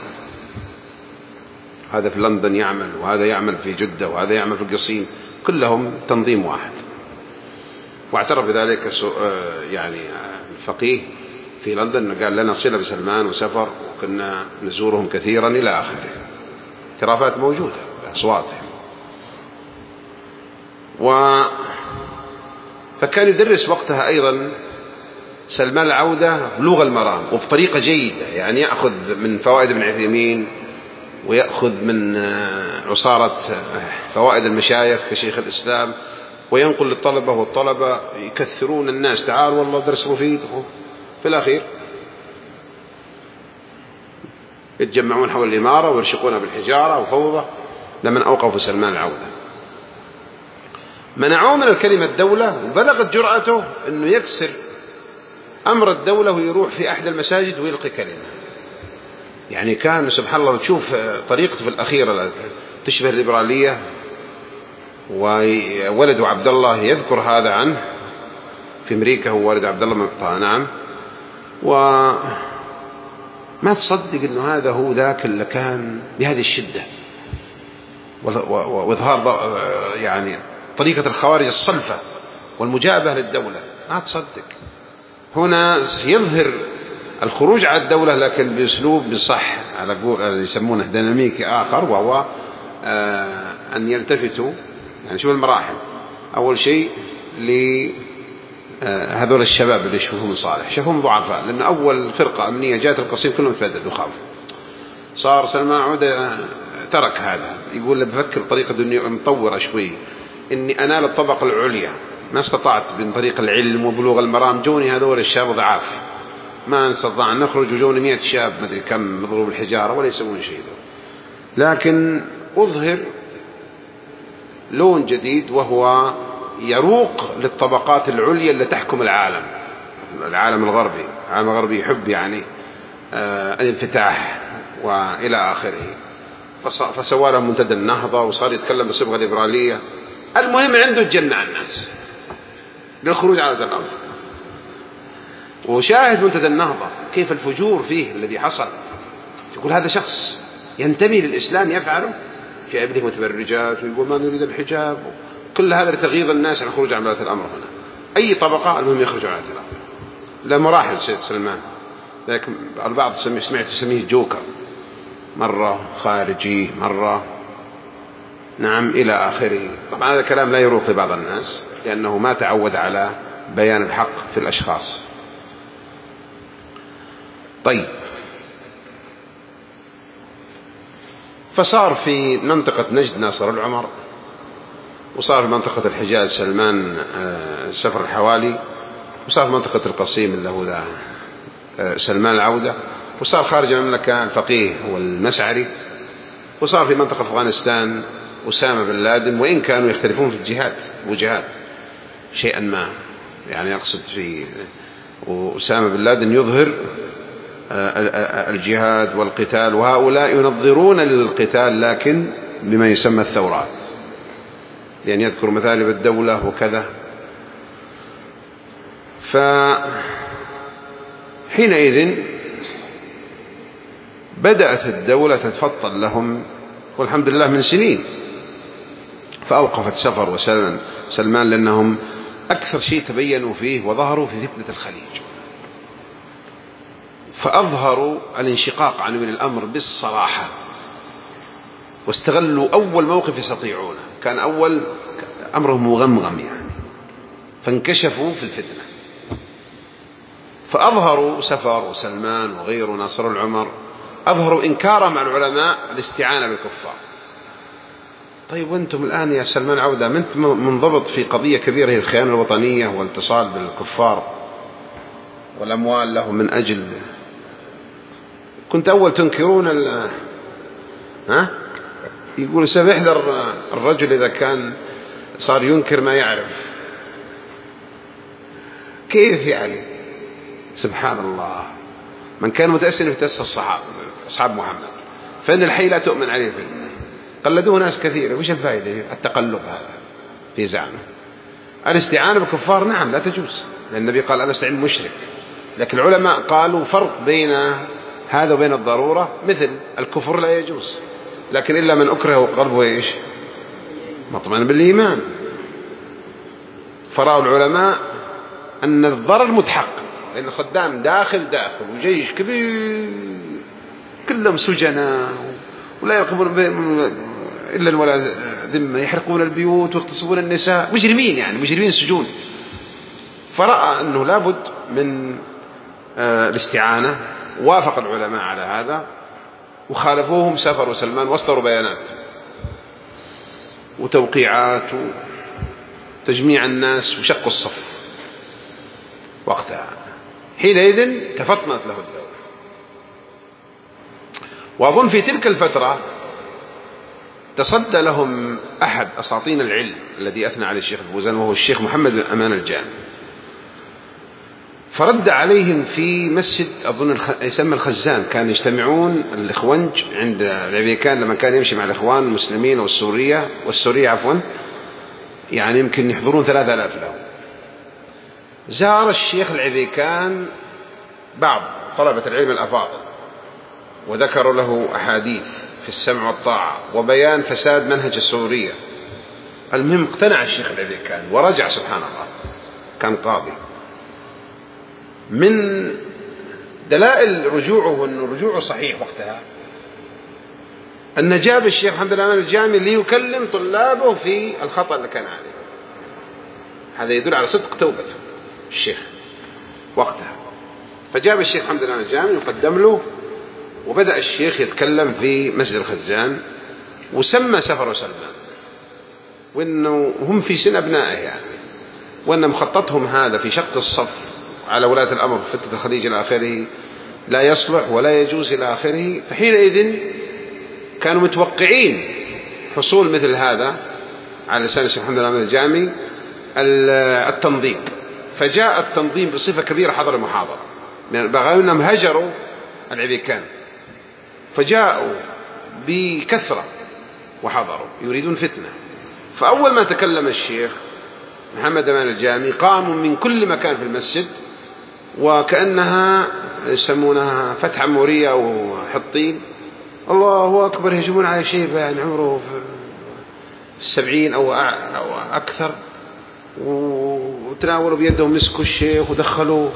S1: وهذا في لندن يعمل وهذا يعمل في جدة وهذا يعمل في القصيم، كلهم تنظيم واحد. واعترف بذلك يعني الفقيه في لندن، قال لنا صلة بسلمان وسفر وكنا نزورهم كثيرا إلى آخره، اعترافات موجودة بأصواتهم. و فكان يدرس وقتها أيضا سلمان العودة بلوغ المرام وبطريقة جيدة، يعني يأخذ من فوائد ابن عثيمين ويأخذ من عصارة فوائد المشايخ كشيخ الإسلام، وينقل للطلبة، والطلبة يكثرون الناس، تعالوا والله درس مفيد. في الأخير يتجمعون حول الإمارة ويرشقونها بالحجارة وفوضى لمن أوقفوا سلمان العودة. منعوه من الكلمة الدولة، وبلغت جرأته أنه يكسر أمر الدولة ويروح في أحد المساجد ويلقي كلمة. يعني كان سبحان الله تشوف طريقته في الأخيرة تشبه الليبرالية. وولده عبد الله يذكر هذا عنه في أمريكا، هو والد عبد الله مقطع، نعم. وما تصدق أنه هذا هو ذاك اللي كان بهذه الشدة وإظهار يعني طريقة الخوارج الصلفة والمجابهة للدولة، ما تصدق. هنا يظهر الخروج على الدولة لكن بأسلوب بصح، على قول يسمونه ديناميكي آخر، وهو أن يلتفتوا. يعني شوف المراحل، أول شيء لهذول الشباب اللي يشوفهم صالح، شافهم ضعفاء، لأن أول فرقة أمنية جاءت القصيم كلهم فدد وخافوا. صار سلمان عودة ترك هذا، يقول بفكر طريقة دنيا مطورة شوي، إني أنال الطبقة العليا، ما استطعت من طريق العلم وبلوغ المرام. جوني هذول الشاب ضعاف، ما نستطيع أن نخرج، وجوني مئة شاب ما أدري كم مضروب الحجارة ولا يسوون شيء دول. لكن أظهر لون جديد، وهو يروق للطبقات العليا اللي تحكم العالم، العالم الغربي. العالم الغربي يحب يعني آه الانفتاح وإلى آخره، فسوى لهم منتدى النهضة وصار يتكلم بصبغة ليبرالية. المهم عنده تجمع الناس للخروج على هذا الأمر. وشاهد منتدى النهضة كيف الفجور فيه الذي حصل. يقول هذا شخص ينتمي للإسلام يفعله، في ابنه متبرجات ويقول ما نريد الحجاب، كل هذا لتغيير الناس عن الخروج عن هذا الأمر. هنا أي طبقة المهم يخرجوا عن هذا الأمر. لا مراحل سيد سلمان، لكن البعض سمعت يسميه جوكر، مرة خارجي مرة نعم إلى آخره. طبعا هذا الكلام لا يروق لبعض الناس، لأنه ما تعود على بيان الحق في الأشخاص. طيب، فصار في منطقة نجد ناصر العمر، وصار في منطقة الحجاز سلمان سفر الحوالي، وصار في منطقة القصيم اللي هو ذا سلمان العودة، وصار خارج المملكة الفقيه والمسعري، وصار في منطقة أفغانستان أسامة بن لادن، وإن كانوا يختلفون في الجهات وجهات شيئا ما. يعني أقصد في أسامة بن لادن يظهر الجهاد والقتال، وهؤلاء ينظرون للقتال لكن بما يسمى الثورات، يعني يذكر مثالب الدولة وكذا. فحينئذ بدأت الدولة تتفضل لهم والحمد لله من سنين، فأوقفت سفر وسلمان سلمان لأنهم أكثر شيء تبينوا فيه وظهروا في فتنة الخليج، فأظهروا الانشقاق عن ولي الأمر بالصراحة، واستغلوا أول موقف يستطيعونه، كان أول أمرهم مغمغم يعني، فانكشفوا في الفتنة، فأظهروا سفر وسلمان وغيره ناصر العمر أظهروا إنكارهم على العلماء الاستعانة بالكفار. طيب وأنتم الآن يا سلمان عودة أنت منضبط في قضية كبيرة هي الخيانة الوطنية والاتصال بالكفار والأموال لهم من أجل، كنت أول تنكرون ال ها يقول سمح الرجل إذا كان صار ينكر ما يعرف، كيف يعني؟ سبحان الله، من كان متأسن في تأسس الصحابة أصحاب محمد فإن الحي لا تؤمن عليه في الماء. قلدوه ناس كثيرة، وش الفائدة؟ التقلب هذا في زعمه. الاستعانة بالكفار نعم لا تجوز، لأن النبي قال أنا استعين مشرك، لكن العلماء قالوا فرق بين هذا وبين الضرورة، مثل الكفر لا يجوز، لكن إلا من أكره وقلبه إيش مطمئن بالإيمان. فرأوا العلماء أن الضرر متحقق، لأن صدام داخل داخل وجيش كبير كلهم سجناء ولا يرقبون إلا ولا ذمة، يحرقون البيوت ويغتصبون النساء، مجرمين يعني مجرمين سجون. فرأى أنه لابد من الاستعانة، وافق العلماء على هذا وخالفوهم سفر وسلمان واصدروا بيانات وتوقيعات وتجميع الناس وشقوا الصف وقتها. حينئذ تفطنت له الدولة. وأظن في تلك الفترة تصدى لهم أحد أساطين العلم الذي أثنى عليه الشيخ الفوزان، وهو الشيخ محمد بن أمان الجامي، فرد عليهم في مسجد أظن يسمى الخزان، كانوا يجتمعون الإخوانج عند العبيكان لما كان يمشي مع الإخوان المسلمين والسورية والسورية عفوا، يعني يمكن يحضرون ثلاثة آلاف له. زار الشيخ العبيكان بعض طلبة العلم الأفاضل وذكروا له أحاديث في السمع والطاعة وبيان فساد منهج السورية. المهم اقتنع الشيخ العبيكان ورجع سبحان الله، كان قاضي. من دلائل رجوعه أنه رجوعه صحيح وقتها أن جاب الشيخ محمد بن أمان الجامي ليكلم طلابه في الخطأ اللي كان عليه. هذا يدل على صدق توبته الشيخ وقتها. فجاب الشيخ محمد بن أمان الجامي وقدم له، وبدأ الشيخ يتكلم في مسجد الخزان، وسمى سفر وسلمان، وأنه هم في سن أبنائه يعني، وأن مخططهم هذا في شق الصف على ولاة الأمر في فتنة الخليج إلى آخره لا يصلح ولا يجوز إلى آخره. فحينئذ كانوا متوقعين حصول مثل هذا على لسان الشيخ محمد بن أمان الجامي التنظيم. فجاء التنظيم بصفة كبيرة حضر المحاضرة، بغير أنهم هجروا العبيكان، فجاءوا بكثرة وحضروا يريدون فتنة. فأول ما تكلم الشيخ محمد بن أمان الجامي قاموا من كل مكان في المسجد، وكأنها يسمونها فتحة مورية أو حطين، الله أكبر، يهجمون على شيبة يعني عمره في السبعين أو أكثر، وتناولوا بيدهم مسكوا الشيخ ودخلوا،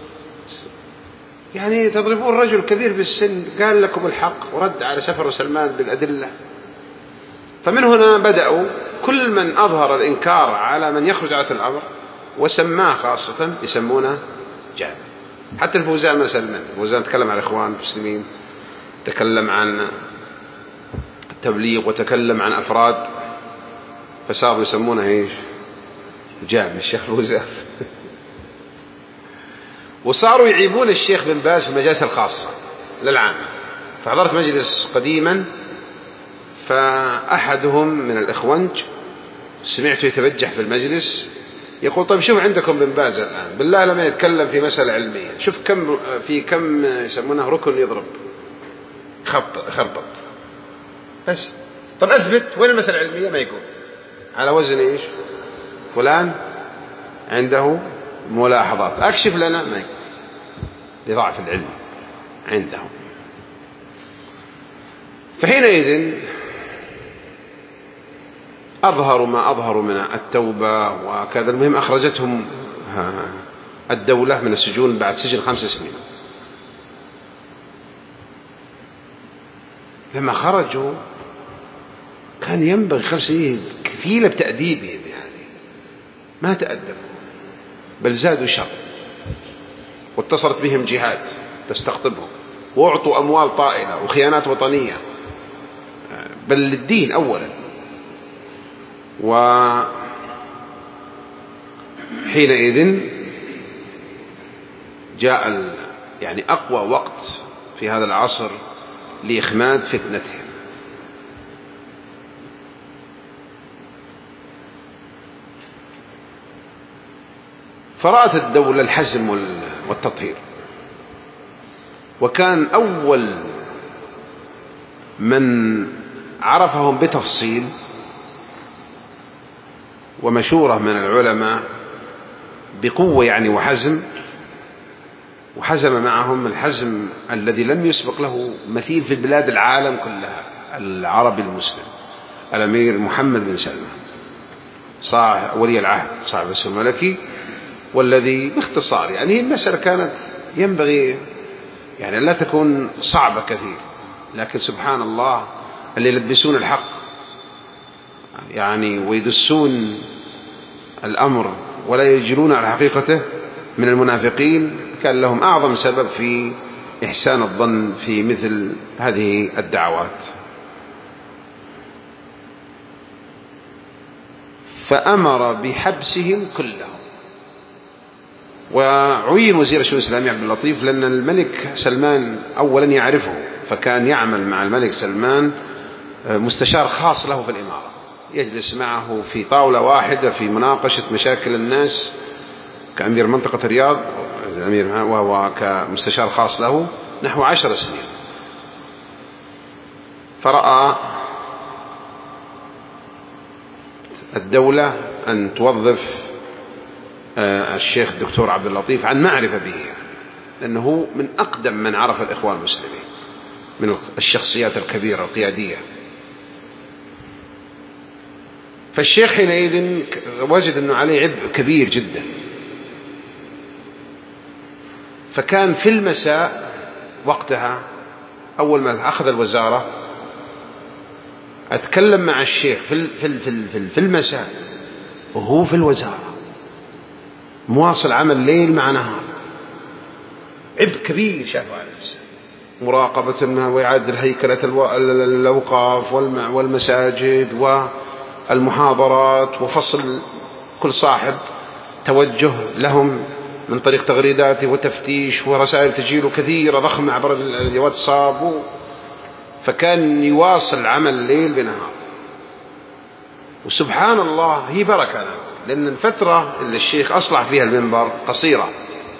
S1: يعني تضربون رجل كبير بالسن قال لكم الحق، ورد على سفر وسلمان بالأدلة. فمن هنا بدأوا كل من أظهر الإنكار على من يخرج على الأمر وسماه خاصة يسمونه جاهل. حتى الفوزان مثلا، الفوزان تكلم عن الإخوان المسلمين، تكلم عن التبليغ وتكلم عن أفراد، فصاروا يسمونه إيش؟ جاهل الشيخ الفوزان. وصاروا يعيبون الشيخ بن باز في المجالس الخاصة للعامة. فحضرت مجلس قديما، فأحدهم من الإخوانج سمعته يتبجح في المجلس يقول طيب شوف عندكم بن باز الآن بالله لما يتكلم في مسألة علمية شوف كم في كم يسمونها ركن يضرب خط خربط بس. طب أثبت وين المسألة العلمية؟ ما يقول. على وزن إيش؟ فلان عنده ملاحظات أكشف لنا، ما يقول، لضعف العلم عندهم. فحينئذ أظهروا ما أظهروا من التوبة وكذا. المهم أخرجتهم الدولة من السجون بعد سجن خمس سنين. لما خرجوا كان ينبغي خمس سنين كفيلة بتأديبهم، يعني ما تأدبوا بل زادوا شر، واتصلت بهم جهات تستقطبهم، وأعطوا أموال طائلة وخيانات وطنية بل للدين أولا. وحينئذ جاء يعني أقوى وقت في هذا العصر لإخماد فتنتهم. فرأت الدولة الحزم والتطهير، وكان أول من عرفهم بتفصيل ومشورة من العلماء بقوة يعني وحزم، وحزم معهم الحزم الذي لم يسبق له مثيل في بلاد العالم كلها، العربي المسلم، الأمير محمد بن سلمان صاحب ولي العهد صاحب السلم الملكي، والذي باختصار يعني المسألة كانت ينبغي يعني لا تكون صعبة كثير، لكن سبحان الله اللي يلبسون الحق يعني ويدسون الأمر ولا يجرون على حقيقته من المنافقين كان لهم أعظم سبب في إحسان الظن في مثل هذه الدعوات. فأمر بحبسهم كلهم. وعين وزير الشؤون الإسلامية عبد اللطيف لأن الملك سلمان أولا يعرفه، فكان يعمل مع الملك سلمان مستشار خاص له في الإمارة، يجلس معه في طاولة واحدة في مناقشة مشاكل الناس كأمير منطقة الرياض، وهو كمستشار خاص له نحو عشر سنين. فرأى الدولة أن توظف الشيخ الدكتور عبد اللطيف عن معرفة به، لأنه من أقدم من عرف الإخوان المسلمين من الشخصيات الكبيرة القيادية. فالشيخ حينئذ وجد أنه عليه عبء كبير جدا، فكان في المساء وقتها أول ما أخذ الوزارة أتكلم مع الشيخ في في المساء وهو في الوزارة مواصل عمل ليل مع نهار، عبء كبير شافه على نفسه، مراقبة وإعادة هيكلة الأوقاف والمساجد والمحاضرات، وفصل كل صاحب توجه لهم من طريق تغريداته وتفتيش ورسائل تجيله كثيرة ضخمة عبر الواتساب. فكان يواصل عمل ليل بنهار. وسبحان الله هي بركة، لأن الفترة اللي الشيخ أصلح فيها المنبر قصيرة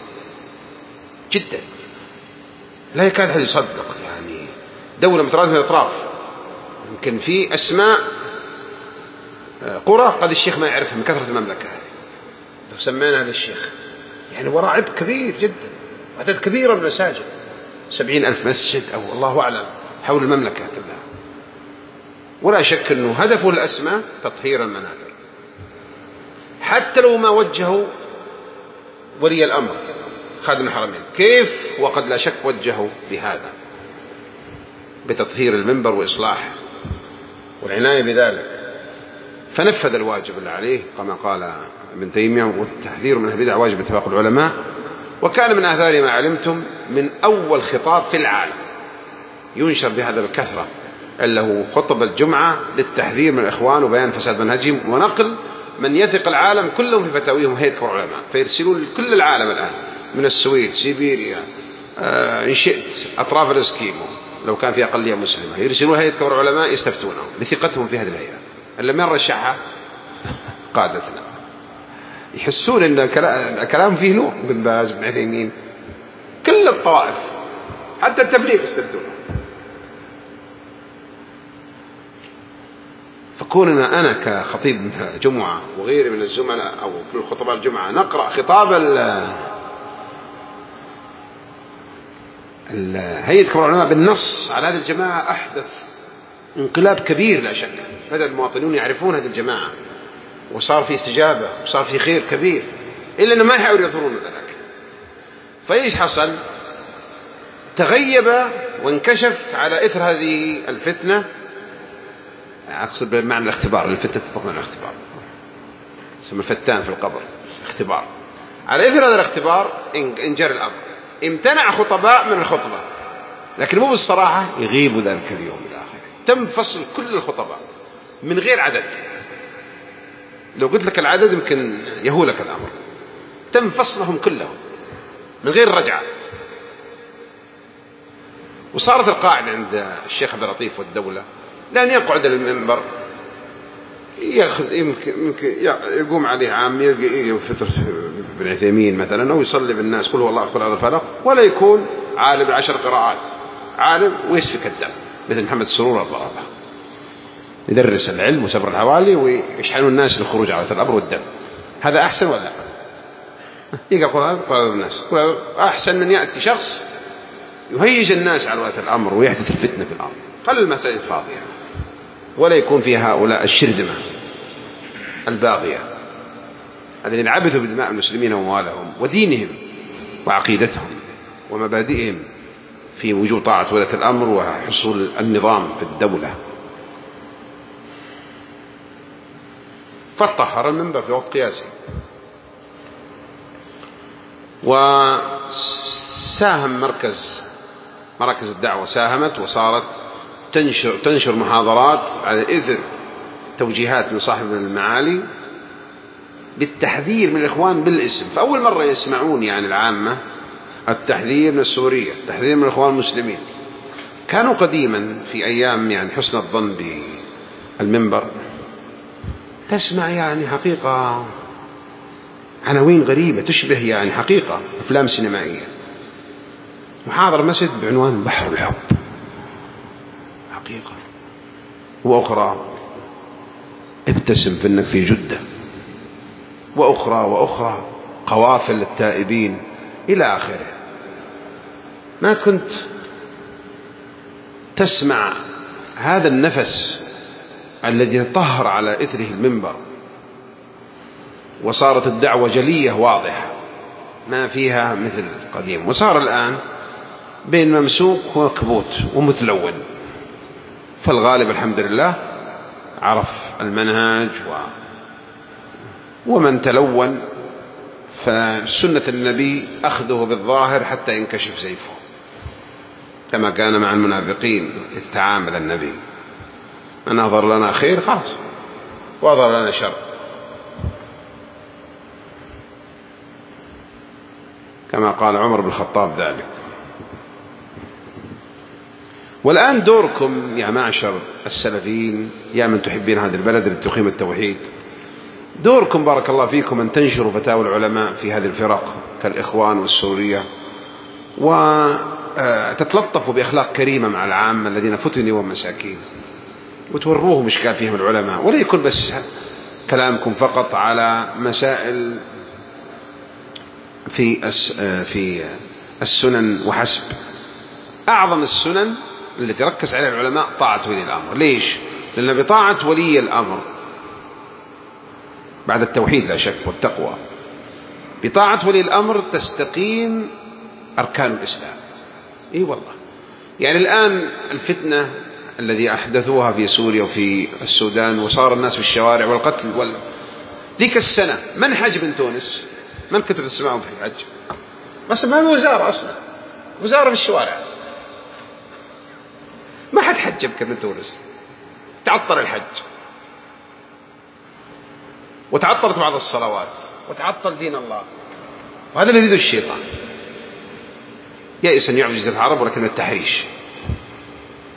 S1: جدا، لا يكاد أحد يصدق. يعني دولة مترادفة في الأطراف، يمكن في أسماء قرى قد الشيخ ما يعرفها من كثرة المملكة هذه لو سمينا للشيخ. يعني وراء عبء كبير جدا، عدد كبير من المساجد، سبعين ألف مسجد أو الله أعلم حول المملكة كلها. ولا شك أنه هدفه الأسمى تطهير المنابر، حتى لو ما وجهوا ولي الأمر خادم الحرمين، كيف وقد لا شك وجهوا بهذا، بتطهير المنبر وإصلاحه والعناية بذلك. فنفذ الواجب اللي عليه كما قال ابن تيمية، والتحذير من البدع واجب اتفاق العلماء. وكان من آثار ما علمتم من أول خطاب في العالم ينشر بهذا الكثرة اللي هو خطب الجمعة للتحذير من الإخوان وبيان فساد منهجهم، ونقل من يثق العالم كلهم في فتاويهم هيئة كبار العلماء، فيرسلون لكل العالم الآن من السويد سيبيريا آه إن شئت أطراف الإسكيمو لو كان في أقلية مسلمة، يرسلون هيئة كبار العلماء يستفتونهم لثقتهم في هذه الهيئة اللي من رشحها قادتنا. يحسون أن الكلام فيه نوع. بن باز، بن عثيمين، كل الطوائف، حتى التبليغ استفتون. فكوننا أنا كخطيب جمعة وغيري من الزملاء أو كل خطباء الجمعة نقرأ خطاب هيئة كبار العلماء بالنص على هذه الجماعة أحدث انقلاب كبير لا شك. بدأ المواطنون يعرفون هذه الجماعة، وصار في استجابة، وصار في خير كبير، إلا أنه ما يحاولوا يظهرون ذلك. فإيش حصل؟ تغيب وانكشف على إثر هذه الفتنة، أقصد بمعنى الاختبار، الفتنة تطلق من الاختبار، اسمه الفتان في القبر، اختبار. على إثر هذا الاختبار انجر الأمر، امتنع خطباء من الخطبة، لكن مو بالصراحة، يغيبوا ذلك اليوم إلى آخره. تم فصل كل الخطباء من غير عدد. لو قلت لك العدد يمكن يهولك الأمر. تم فصلهم كلهم من غير رجعة. وصارت القاعدة عند الشيخ عبد اللطيف والدولة لأن يقعد المنبر، يأخذ يمكن, يمكن يقوم عليه عام، يجي فترة بن عثيمين مثلا، أو يصلي بالناس كل والله أخبر على الفلق، ولا يكون عالم عشر قراءات، عالم ويسفك الدم مثل محمد السرور الضرابة، يدرس العلم وسبر الحوالي ويشحنوا الناس للخروج على الأمر والدم. هذا أحسن ولا يقرأ القرآن قرآن الناس؟ أحسن من يأتي شخص يهيج الناس على ولاة الأمر ويحدث الفتنة في الأرض. خلي المساجد فاضية ولا يكون فيها هؤلاء الشرذمة الباغية الذين عبثوا بدماء المسلمين وأموالهم ودينهم وعقيدتهم ومبادئهم في وجوب طاعة ولاة الأمر وحصول النظام في الدولة. فطهر المنبر في وقت قياسي، وساهم مركز مراكز الدعوة، ساهمت وصارت تنشر, تنشر محاضرات على إثر توجيهات من صاحب المعالي بالتحذير من الإخوان بالاسم. فأول مرة يسمعون يعني العامة التحذير من السورية، التحذير من الإخوان المسلمين. كانوا قديما في أيام يعني حسن الظن بالمنبر تسمع يعني حقيقة عناوين غريبة تشبه يعني حقيقة أفلام سينمائية. محاضرة مسجد بعنوان بحر الحب حقيقة، وأخرى ابتسم فإنك في جدة، وأخرى وأخرى قوافل التائبين إلى آخره. ما كنت تسمع هذا النفس الذي طهر على إثره المنبر، وصارت الدعوة جلية واضحة ما فيها مثل القديم. وصار الآن بين ممسوك وكبوت ومتلون، فالغالب الحمد لله عرف المنهج و... ومن تلون فسنة النبي أخذه بالظاهر حتى ينكشف سيفه، كما كان مع المنافقين التعامل النبي، من أظهر لنا خير خلاص وأظهر لنا شر، كما قال عمر بن الخطاب ذلك. والآن دوركم يا معشر السلفيين، يا من تحبين هذا البلد التي تقيم التوحيد، دوركم بارك الله فيكم أن تنشروا فتاوى العلماء في هذه الفرق كالإخوان والسورية، وتتلطفوا بأخلاق كريمة مع العامة الذين فتنوا ومساكين، وتوروهم إشكال فيهم العلماء، ولا يكون بس كلامكم فقط على مسائل في في السنن وحسب. أعظم السنن التي ركز عليها العلماء طاعة ولي الأمر. ليش؟ لأن بطاعة ولي الأمر بعد التوحيد لا شك والتقوى، بطاعة ولي الأمر تستقيم أركان الإسلام. إيه والله، يعني الآن الفتنة الذي أحدثوها في سوريا وفي السودان وصار الناس في الشوارع والقتل وال... ذيك السنة من حج من تونس؟ من كنتوا تسمعون في الحج؟ بس ما في وزارة أصلا، وزارة في الشوارع، ما حد حج يمكن من تونس. تعطل الحج وتعطلت بعض الصلوات وتعطل دين الله، وهذا اللي يريده الشيطان، يائس أن يعجز العرب ولكن التحريش.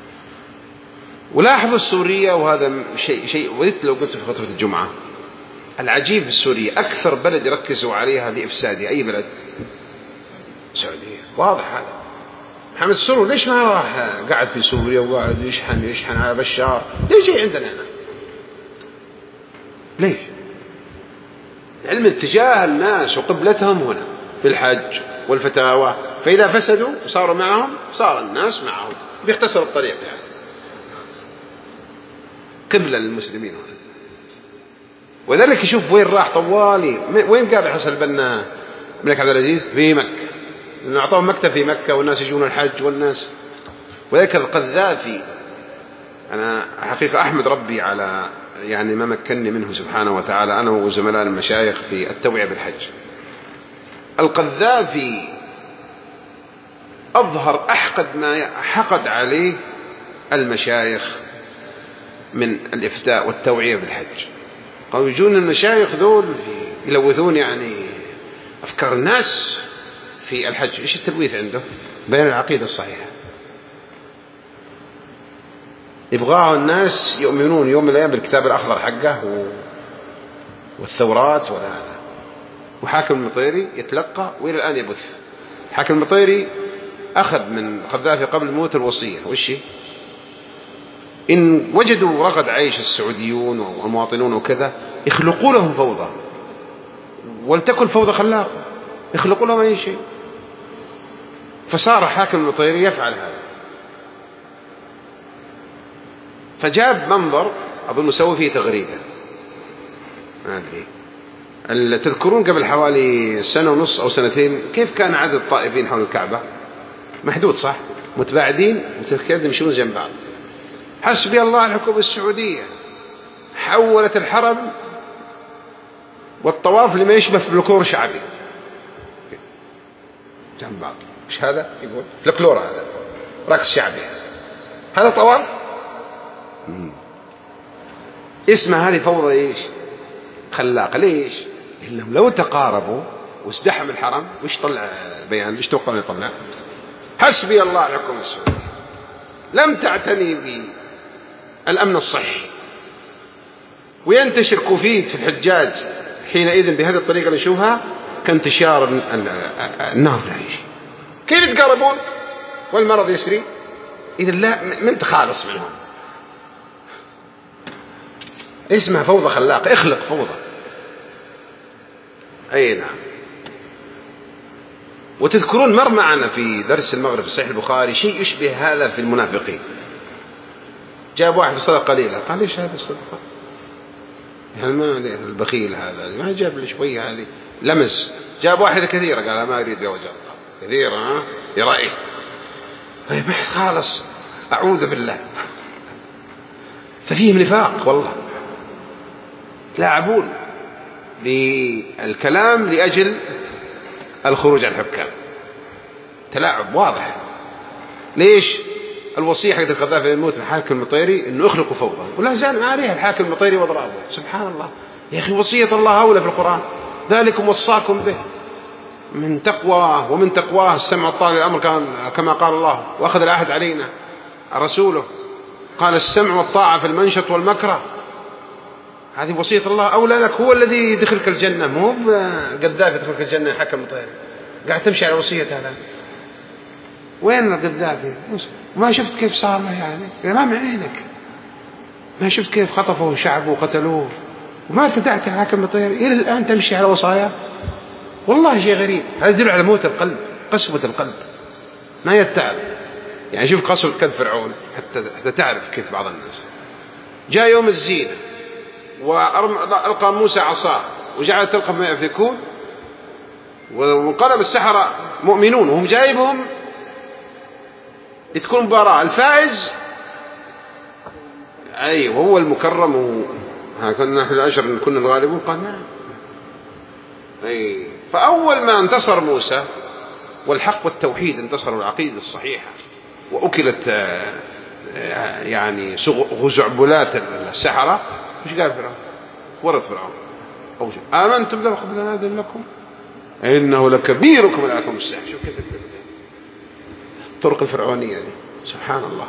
S1: ولاحظوا السورية، وهذا شيء شيء وددت لو قلت في خطبة الجمعة، العجيب في سوريا أكثر بلد يركزوا عليها لإفسادها أي بلد؟ السعودية. واضح هذا. محمد السرور ليش ما راح قاعد في سوريا وقاعد يشحن يشحن على بشار؟ ليش جاي عندنا هنا؟ ليش؟ علم اتجاه الناس وقبلتهم هنا في الحج والفتاوى، فإذا فسدوا وصاروا معهم صار الناس معهم، بيختصر الطريق يعني. قبلة للمسلمين هنا. وذلك يشوف وين راح طوالي، وين قابل حسن البنا الملك عبد العزيز؟ في مكة، لأنه أعطاهم مكتب في مكة والناس يجون الحج والناس. وذلك القذافي أنا حقيقة أحمد ربي على يعني ما مكنني منه سبحانه وتعالى أنا وزملاء المشايخ في التوعية بالحج. القذافي أظهر أحقد ما حقد عليه المشايخ من الإفتاء والتوعية بالحج. قالوا يجون المشايخ ذول يلوثون يعني أفكار الناس في الحج. إيش التلويث عنده؟ بين العقيدة الصحيحة. يبغاه الناس يؤمنون يوم من الأيام بالكتاب الأخضر حقه والثورات ولا هذا. وحاكم المطيري يتلقى وإلى الآن يبث. حاكم المطيري أخذ من قذافي قبل الموت الوصية، وش إن وجدوا رغد عيش السعوديون والمواطنون وكذا يخلقوا لهم فوضى، ولتكن فوضى خلاقة، يخلقوا لهم أي شيء. فصار حاكم المطيري يفعل هذا. فجاب منظر أظن سوى فيه تغريدة، ما أدري. تذكرون قبل حوالي سنة ونص أو سنتين كيف كان عدد الطائفين حول الكعبة؟ محدود صح؟ متباعدين متكادين يمشون جنب بعض. حسبي الله الحكومة السعودية حولت الحرم والطواف لما يشبه فلكلور شعبي جنب بعض. مش هذا يقول فلكلور، هذا رقص شعبي، هذا طواف. اسمها هذه فوضى ايش خلاقة. ليش؟ إنهم لو تقاربوا وازدحم الحرم وش طلع بيان؟ ايش توقعون يطلع؟ حسبي الله الحكومة السعودية لم تعتني بالأمن الصحي، وينتشر كوفيد في الحجاج حينئذ بهذه الطريقة اللي نشوفها كانتشار النار في العيش. كيف يتقاربون والمرض يسري؟ إذا لا من تخالص منهم. اسمها فوضى خلاقة، اخلق فوضى. أي نعم. وتذكرون مر معنا في درس المغرب في صحيح البخاري شيء يشبه هذا في المنافقين. جاب واحد صدقة قليلة، قال ليش هذا الصدقة؟ يعني ما البخيل هذا ما جاب لي شوية هذه لمس. جاب واحدة كثيرة قال ما أريد يا وجه الله كثيرة ها يرأيه. طيب خالص أعوذ بالله. ففيهم نفاق والله، تلاعبون بالكلام لأجل الخروج عن الحكام. تلاعب واضح. ليش؟ الوصية حق القذافي الموت الحاكم المطيري إنه يخلقوا فوضى، ولا زال عليها الحاكم المطيري وضرابه. سبحان الله يا أخي، وصية الله أولى في القرآن، ذلكم وصاكم به من تقوى، ومن تقواه السمع الطاعة للأمر كما قال الله، وأخذ العهد علينا رسوله قال السمع والطاعة في المنشط والمكره. هذه وصية الله أولى لك، هو الذي يدخلك الجنة، مو قذافي يدخلك الجنة حكم المطيري. قاعد تمشي على وصية هذا. وين القذافي؟ ما شفت كيف صار له يعني أمام عينك، ما شفت كيف خطفوا شعبه وقتلوه وما ارتدعت الحاكم المطيري. إلى الآن تمشي على وصايا. والله شيء غريب. هذا يدل على موت القلب، قسوة القلب، ما يتعب. يعني شوف قسوة قلب فرعون حتى, حتى تعرف كيف بعض الناس. جاء يوم الزينة وألقى موسى عصاه وجعل تلقف ما يفكون، وانقلب السحرة مؤمنون وهم جايبهم تكون مباراة. الفائز أي وهو المكرم، ها كنا نحن الأشر كنا الغالبون. قال نعم. أي فأول ما انتصر موسى والحق والتوحيد انتصروا العقيدة الصحيحة، وأكلت يعني غزعبلات السحرة. مش قال فرعون؟ ورد فرعون آمنتم له قبل أن آذن لكم إنه لكبيركم لكم السحر. شوف كيف الطرق الفرعونية دي، سبحان الله.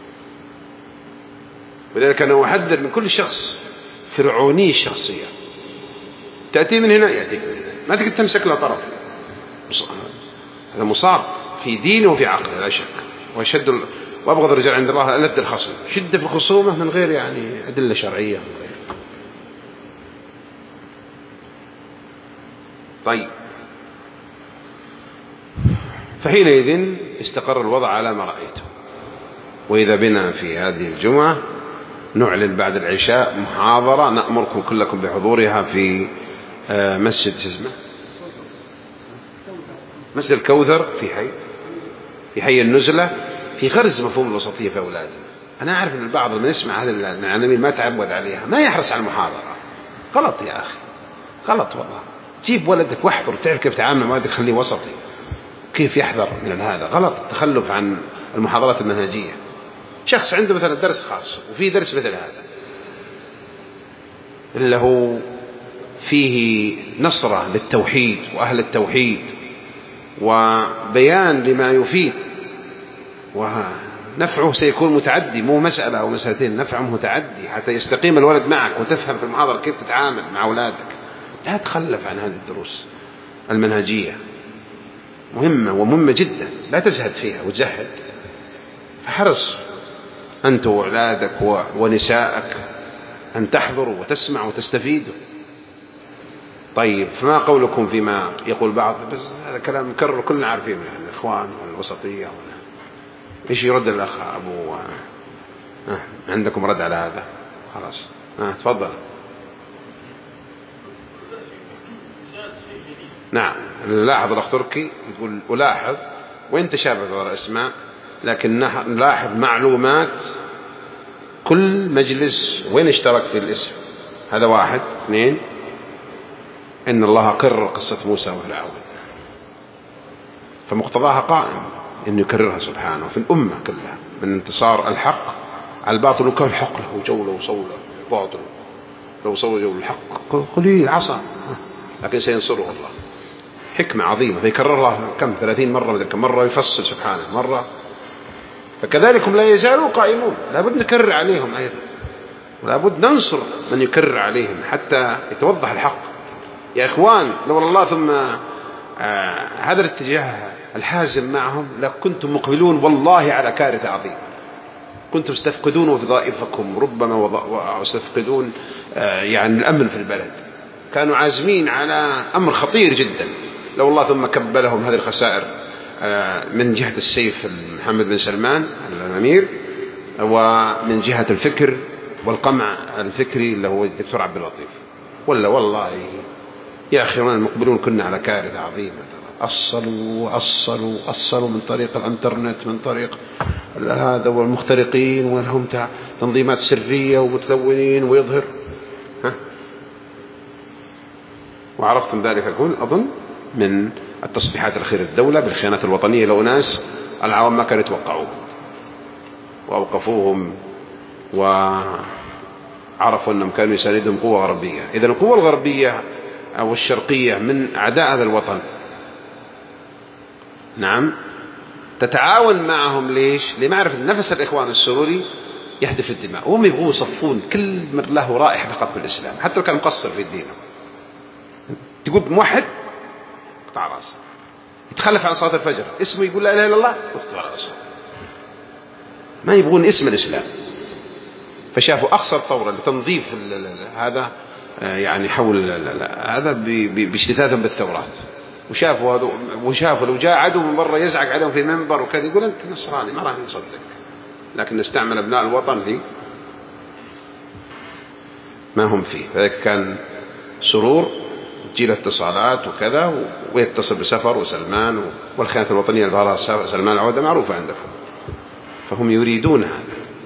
S1: ولذلك أنا أحذر من كل شخص فرعوني الشخصية، تأتي من هنا يأتيك من هنا، ما تقدر تمسك له طرف. هذا مصاب في دينه وفي عقله لا شك. وشد ال... وأبغض الرجال عند الله ألد الخصم، شدة في الخصومة من غير يعني أدلة شرعية من غير. طيب، فحينئذ استقر الوضع على ما رأيته. وإذا بنا في هذه الجمعة نعلن بعد العشاء محاضرة نأمركم كلكم بحضورها في مسجد اسمه مسجد الكوثر في حي في حي النزلة، في غرز مفهوم الوسطية في أولادنا. أنا أعرف أن البعض لما يسمع هذه العناوين ما تعود عليها، ما يحرص على المحاضرة. غلط يا أخي، غلط والله. جيب ولدك واحضر، تعرف كيف تعامل مع ولدك، خليه وسطي، كيف يحذر من هذا. غلط التخلف عن المحاضرات المنهجية. شخص عنده مثلا درس خاص وفي درس مثل هذا اللي هو فيه نصرة للتوحيد وأهل التوحيد وبيان لما يفيد، ونفعه سيكون متعدي، مو مسألة أو مسألتين، نفعه متعدي حتى يستقيم الولد معك وتفهم في المحاضرة كيف تتعامل مع أولادك. لا تتخلف عن هذه الدروس المنهجية، مهمة ومهمة جدا، لا تزهد فيها وتزهد. فحرص أنت وأولادك ونسائك أن تحضروا وتسمعوا وتستفيدوا. طيب، فما قولكم فيما يقول بعض، بس هذا كلام مكرر كلنا عارفينه، يعني الإخوان والوسطية ولا إيش يرد الأخ أبو آه. عندكم رد على هذا؟ خلاص آه. تفضل. نعم، نلاحظ الأخ تركي يقول ألاحظ، وإن تشابهت الأسماء لكن نلاحظ معلومات كل مجلس وين اشترك في الاسم. هذا واحد. اثنين، إن الله قرر قصة موسى وفرعون، فمقتضاها قائم إنه يكررها سبحانه في الأمة كلها، من انتصار الحق على الباطل. وكان الحق له جولة وصولة، باطل لو صولة جولة الحق قليل عصا، لكن سينصره الله. حكمة عظيمة، فيكررها كم ثلاثين مرة مثل كم مرة، يفصل سبحانه مرة. فكذلك هم لا يزالوا قائمون، لابد نكرر عليهم أيضا، ولابد ننصر من يكرر عليهم حتى يتوضح الحق. يا إخوان، لولا الله ثم آه هذا الاتجاه الحازم معهم لكنتم مقبلون والله على كارثة عظيمة. كنتم ستفقدون وظائفكم ربما، وستفقدون آه يعني الأمن في البلد. كانوا عازمين على أمر خطير جدا، لو الله ثم كبلهم هذه الخسائر من جهة السيف محمد بن سلمان الأمير، ومن جهة الفكر والقمع الفكري اللي هو الدكتور عبد اللطيف. ولا والله يا أخي المقبلون كنا على كارثة عظيمة. أصلوا أصلوا أصلوا من طريق الانترنت، من طريق هذا، والمخترقين ولهم تنظيمات سرية ومتلونين ويظهر. ها؟ وعرفتم ذلك أقول أظن من التصريحات الأخيرة الدولة بالخيانات الوطنية لأناس العوام ما كانوا يتوقعوه، وأوقفوهم وعرفوا أنهم كانوا يساندهم قوة غربية. إذن القوة الغربية أو الشرقية من أعداء هذا الوطن، نعم، تتعاون معهم. ليش؟ لمعرفة نفس الإخوان السروري يحدث الدماء، وهم يبغوا يصفون كل من له رائحة فقط في الإسلام، حتى لو كان مقصر في الدين. تقول موحد قطع رأسه، يتخلف عن صلاة الفجر، اسمه يقول لا إله إلا الله، يقطع رأسه. ما يبغون اسم الإسلام. فشافوا أخسر ثورة لتنظيف هذا يعني حول هذا باجتثاثهم بالثورات. وشافوا هذا، وشافوا لو جاء عدو من برا يزعق عليهم في منبر وكذا يقول أنت نصراني، ما راح نصدق. لكن نستعمل أبناء الوطن في ما هم فيه. فذلك كان سرور تجيله اتصالات وكذا، ويتصل بسفر وسلمان، والخيانة الوطنية الظاهرة سلمان العودة معروفة عندكم. فهم يريدون هذا.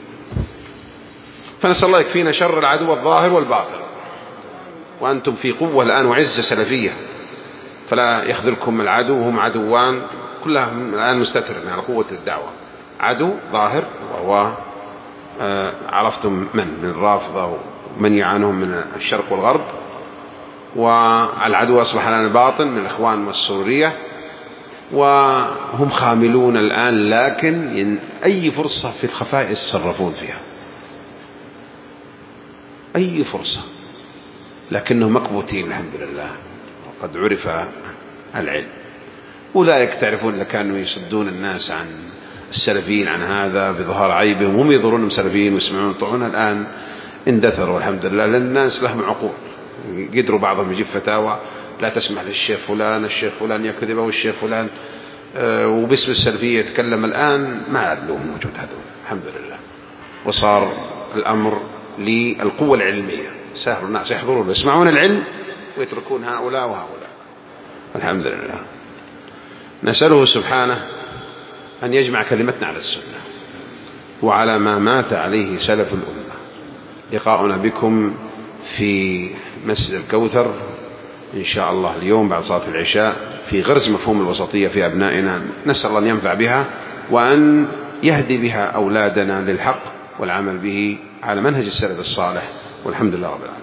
S1: فنسأل الله يكفينا شر العدو الظاهر والباطن، وأنتم في قوة الآن وعزة سلفية، فلا يخذلكم العدو. هم عدوان كلهم الآن مستتر على قوة الدعوة. عدو ظاهر وهو آه عرفتم من من الرافضة ومن يعانهم من الشرق والغرب، والعدو أصبح الآن باطن من الإخوان والسورية، وهم خاملون الآن، لكن أي فرصة في الخفاء يتصرفون فيها، أي فرصة. لكنهم مكبوتين الحمد لله، وقد عرف العلم. أولئك تعرفون اللي كانوا يصدون الناس عن السلفيين عن هذا بظهار عيبهم، هم يظهرون سلفيين ويسمعون يطيعون، الآن اندثروا الحمد لله، لأن الناس لهم عقول. قدروا بعضهم يجيب فتاوى لا تسمح للشيخ فلان، الشيخ فلان يكذب، أو الشيخ فلان أه وباسم السلفية يتكلم. الآن ما عاد لهم موجود هذول الحمد لله، وصار الأمر للقوة العلمية، سهل الناس يحضرون ويسمعون العلم ويتركون هؤلاء وهؤلاء الحمد لله. نسأله سبحانه أن يجمع كلمتنا على السنة وعلى ما مات عليه سلف الأمة. لقاؤنا بكم في مسجد الكوثر إن شاء الله اليوم بعد صلاة العشاء في غرز مفهوم الوسطية في أبنائنا، نسأل الله أن ينفع بها وأن يهدي بها أولادنا للحق والعمل به على منهج السلف الصالح، والحمد لله رب العالمين.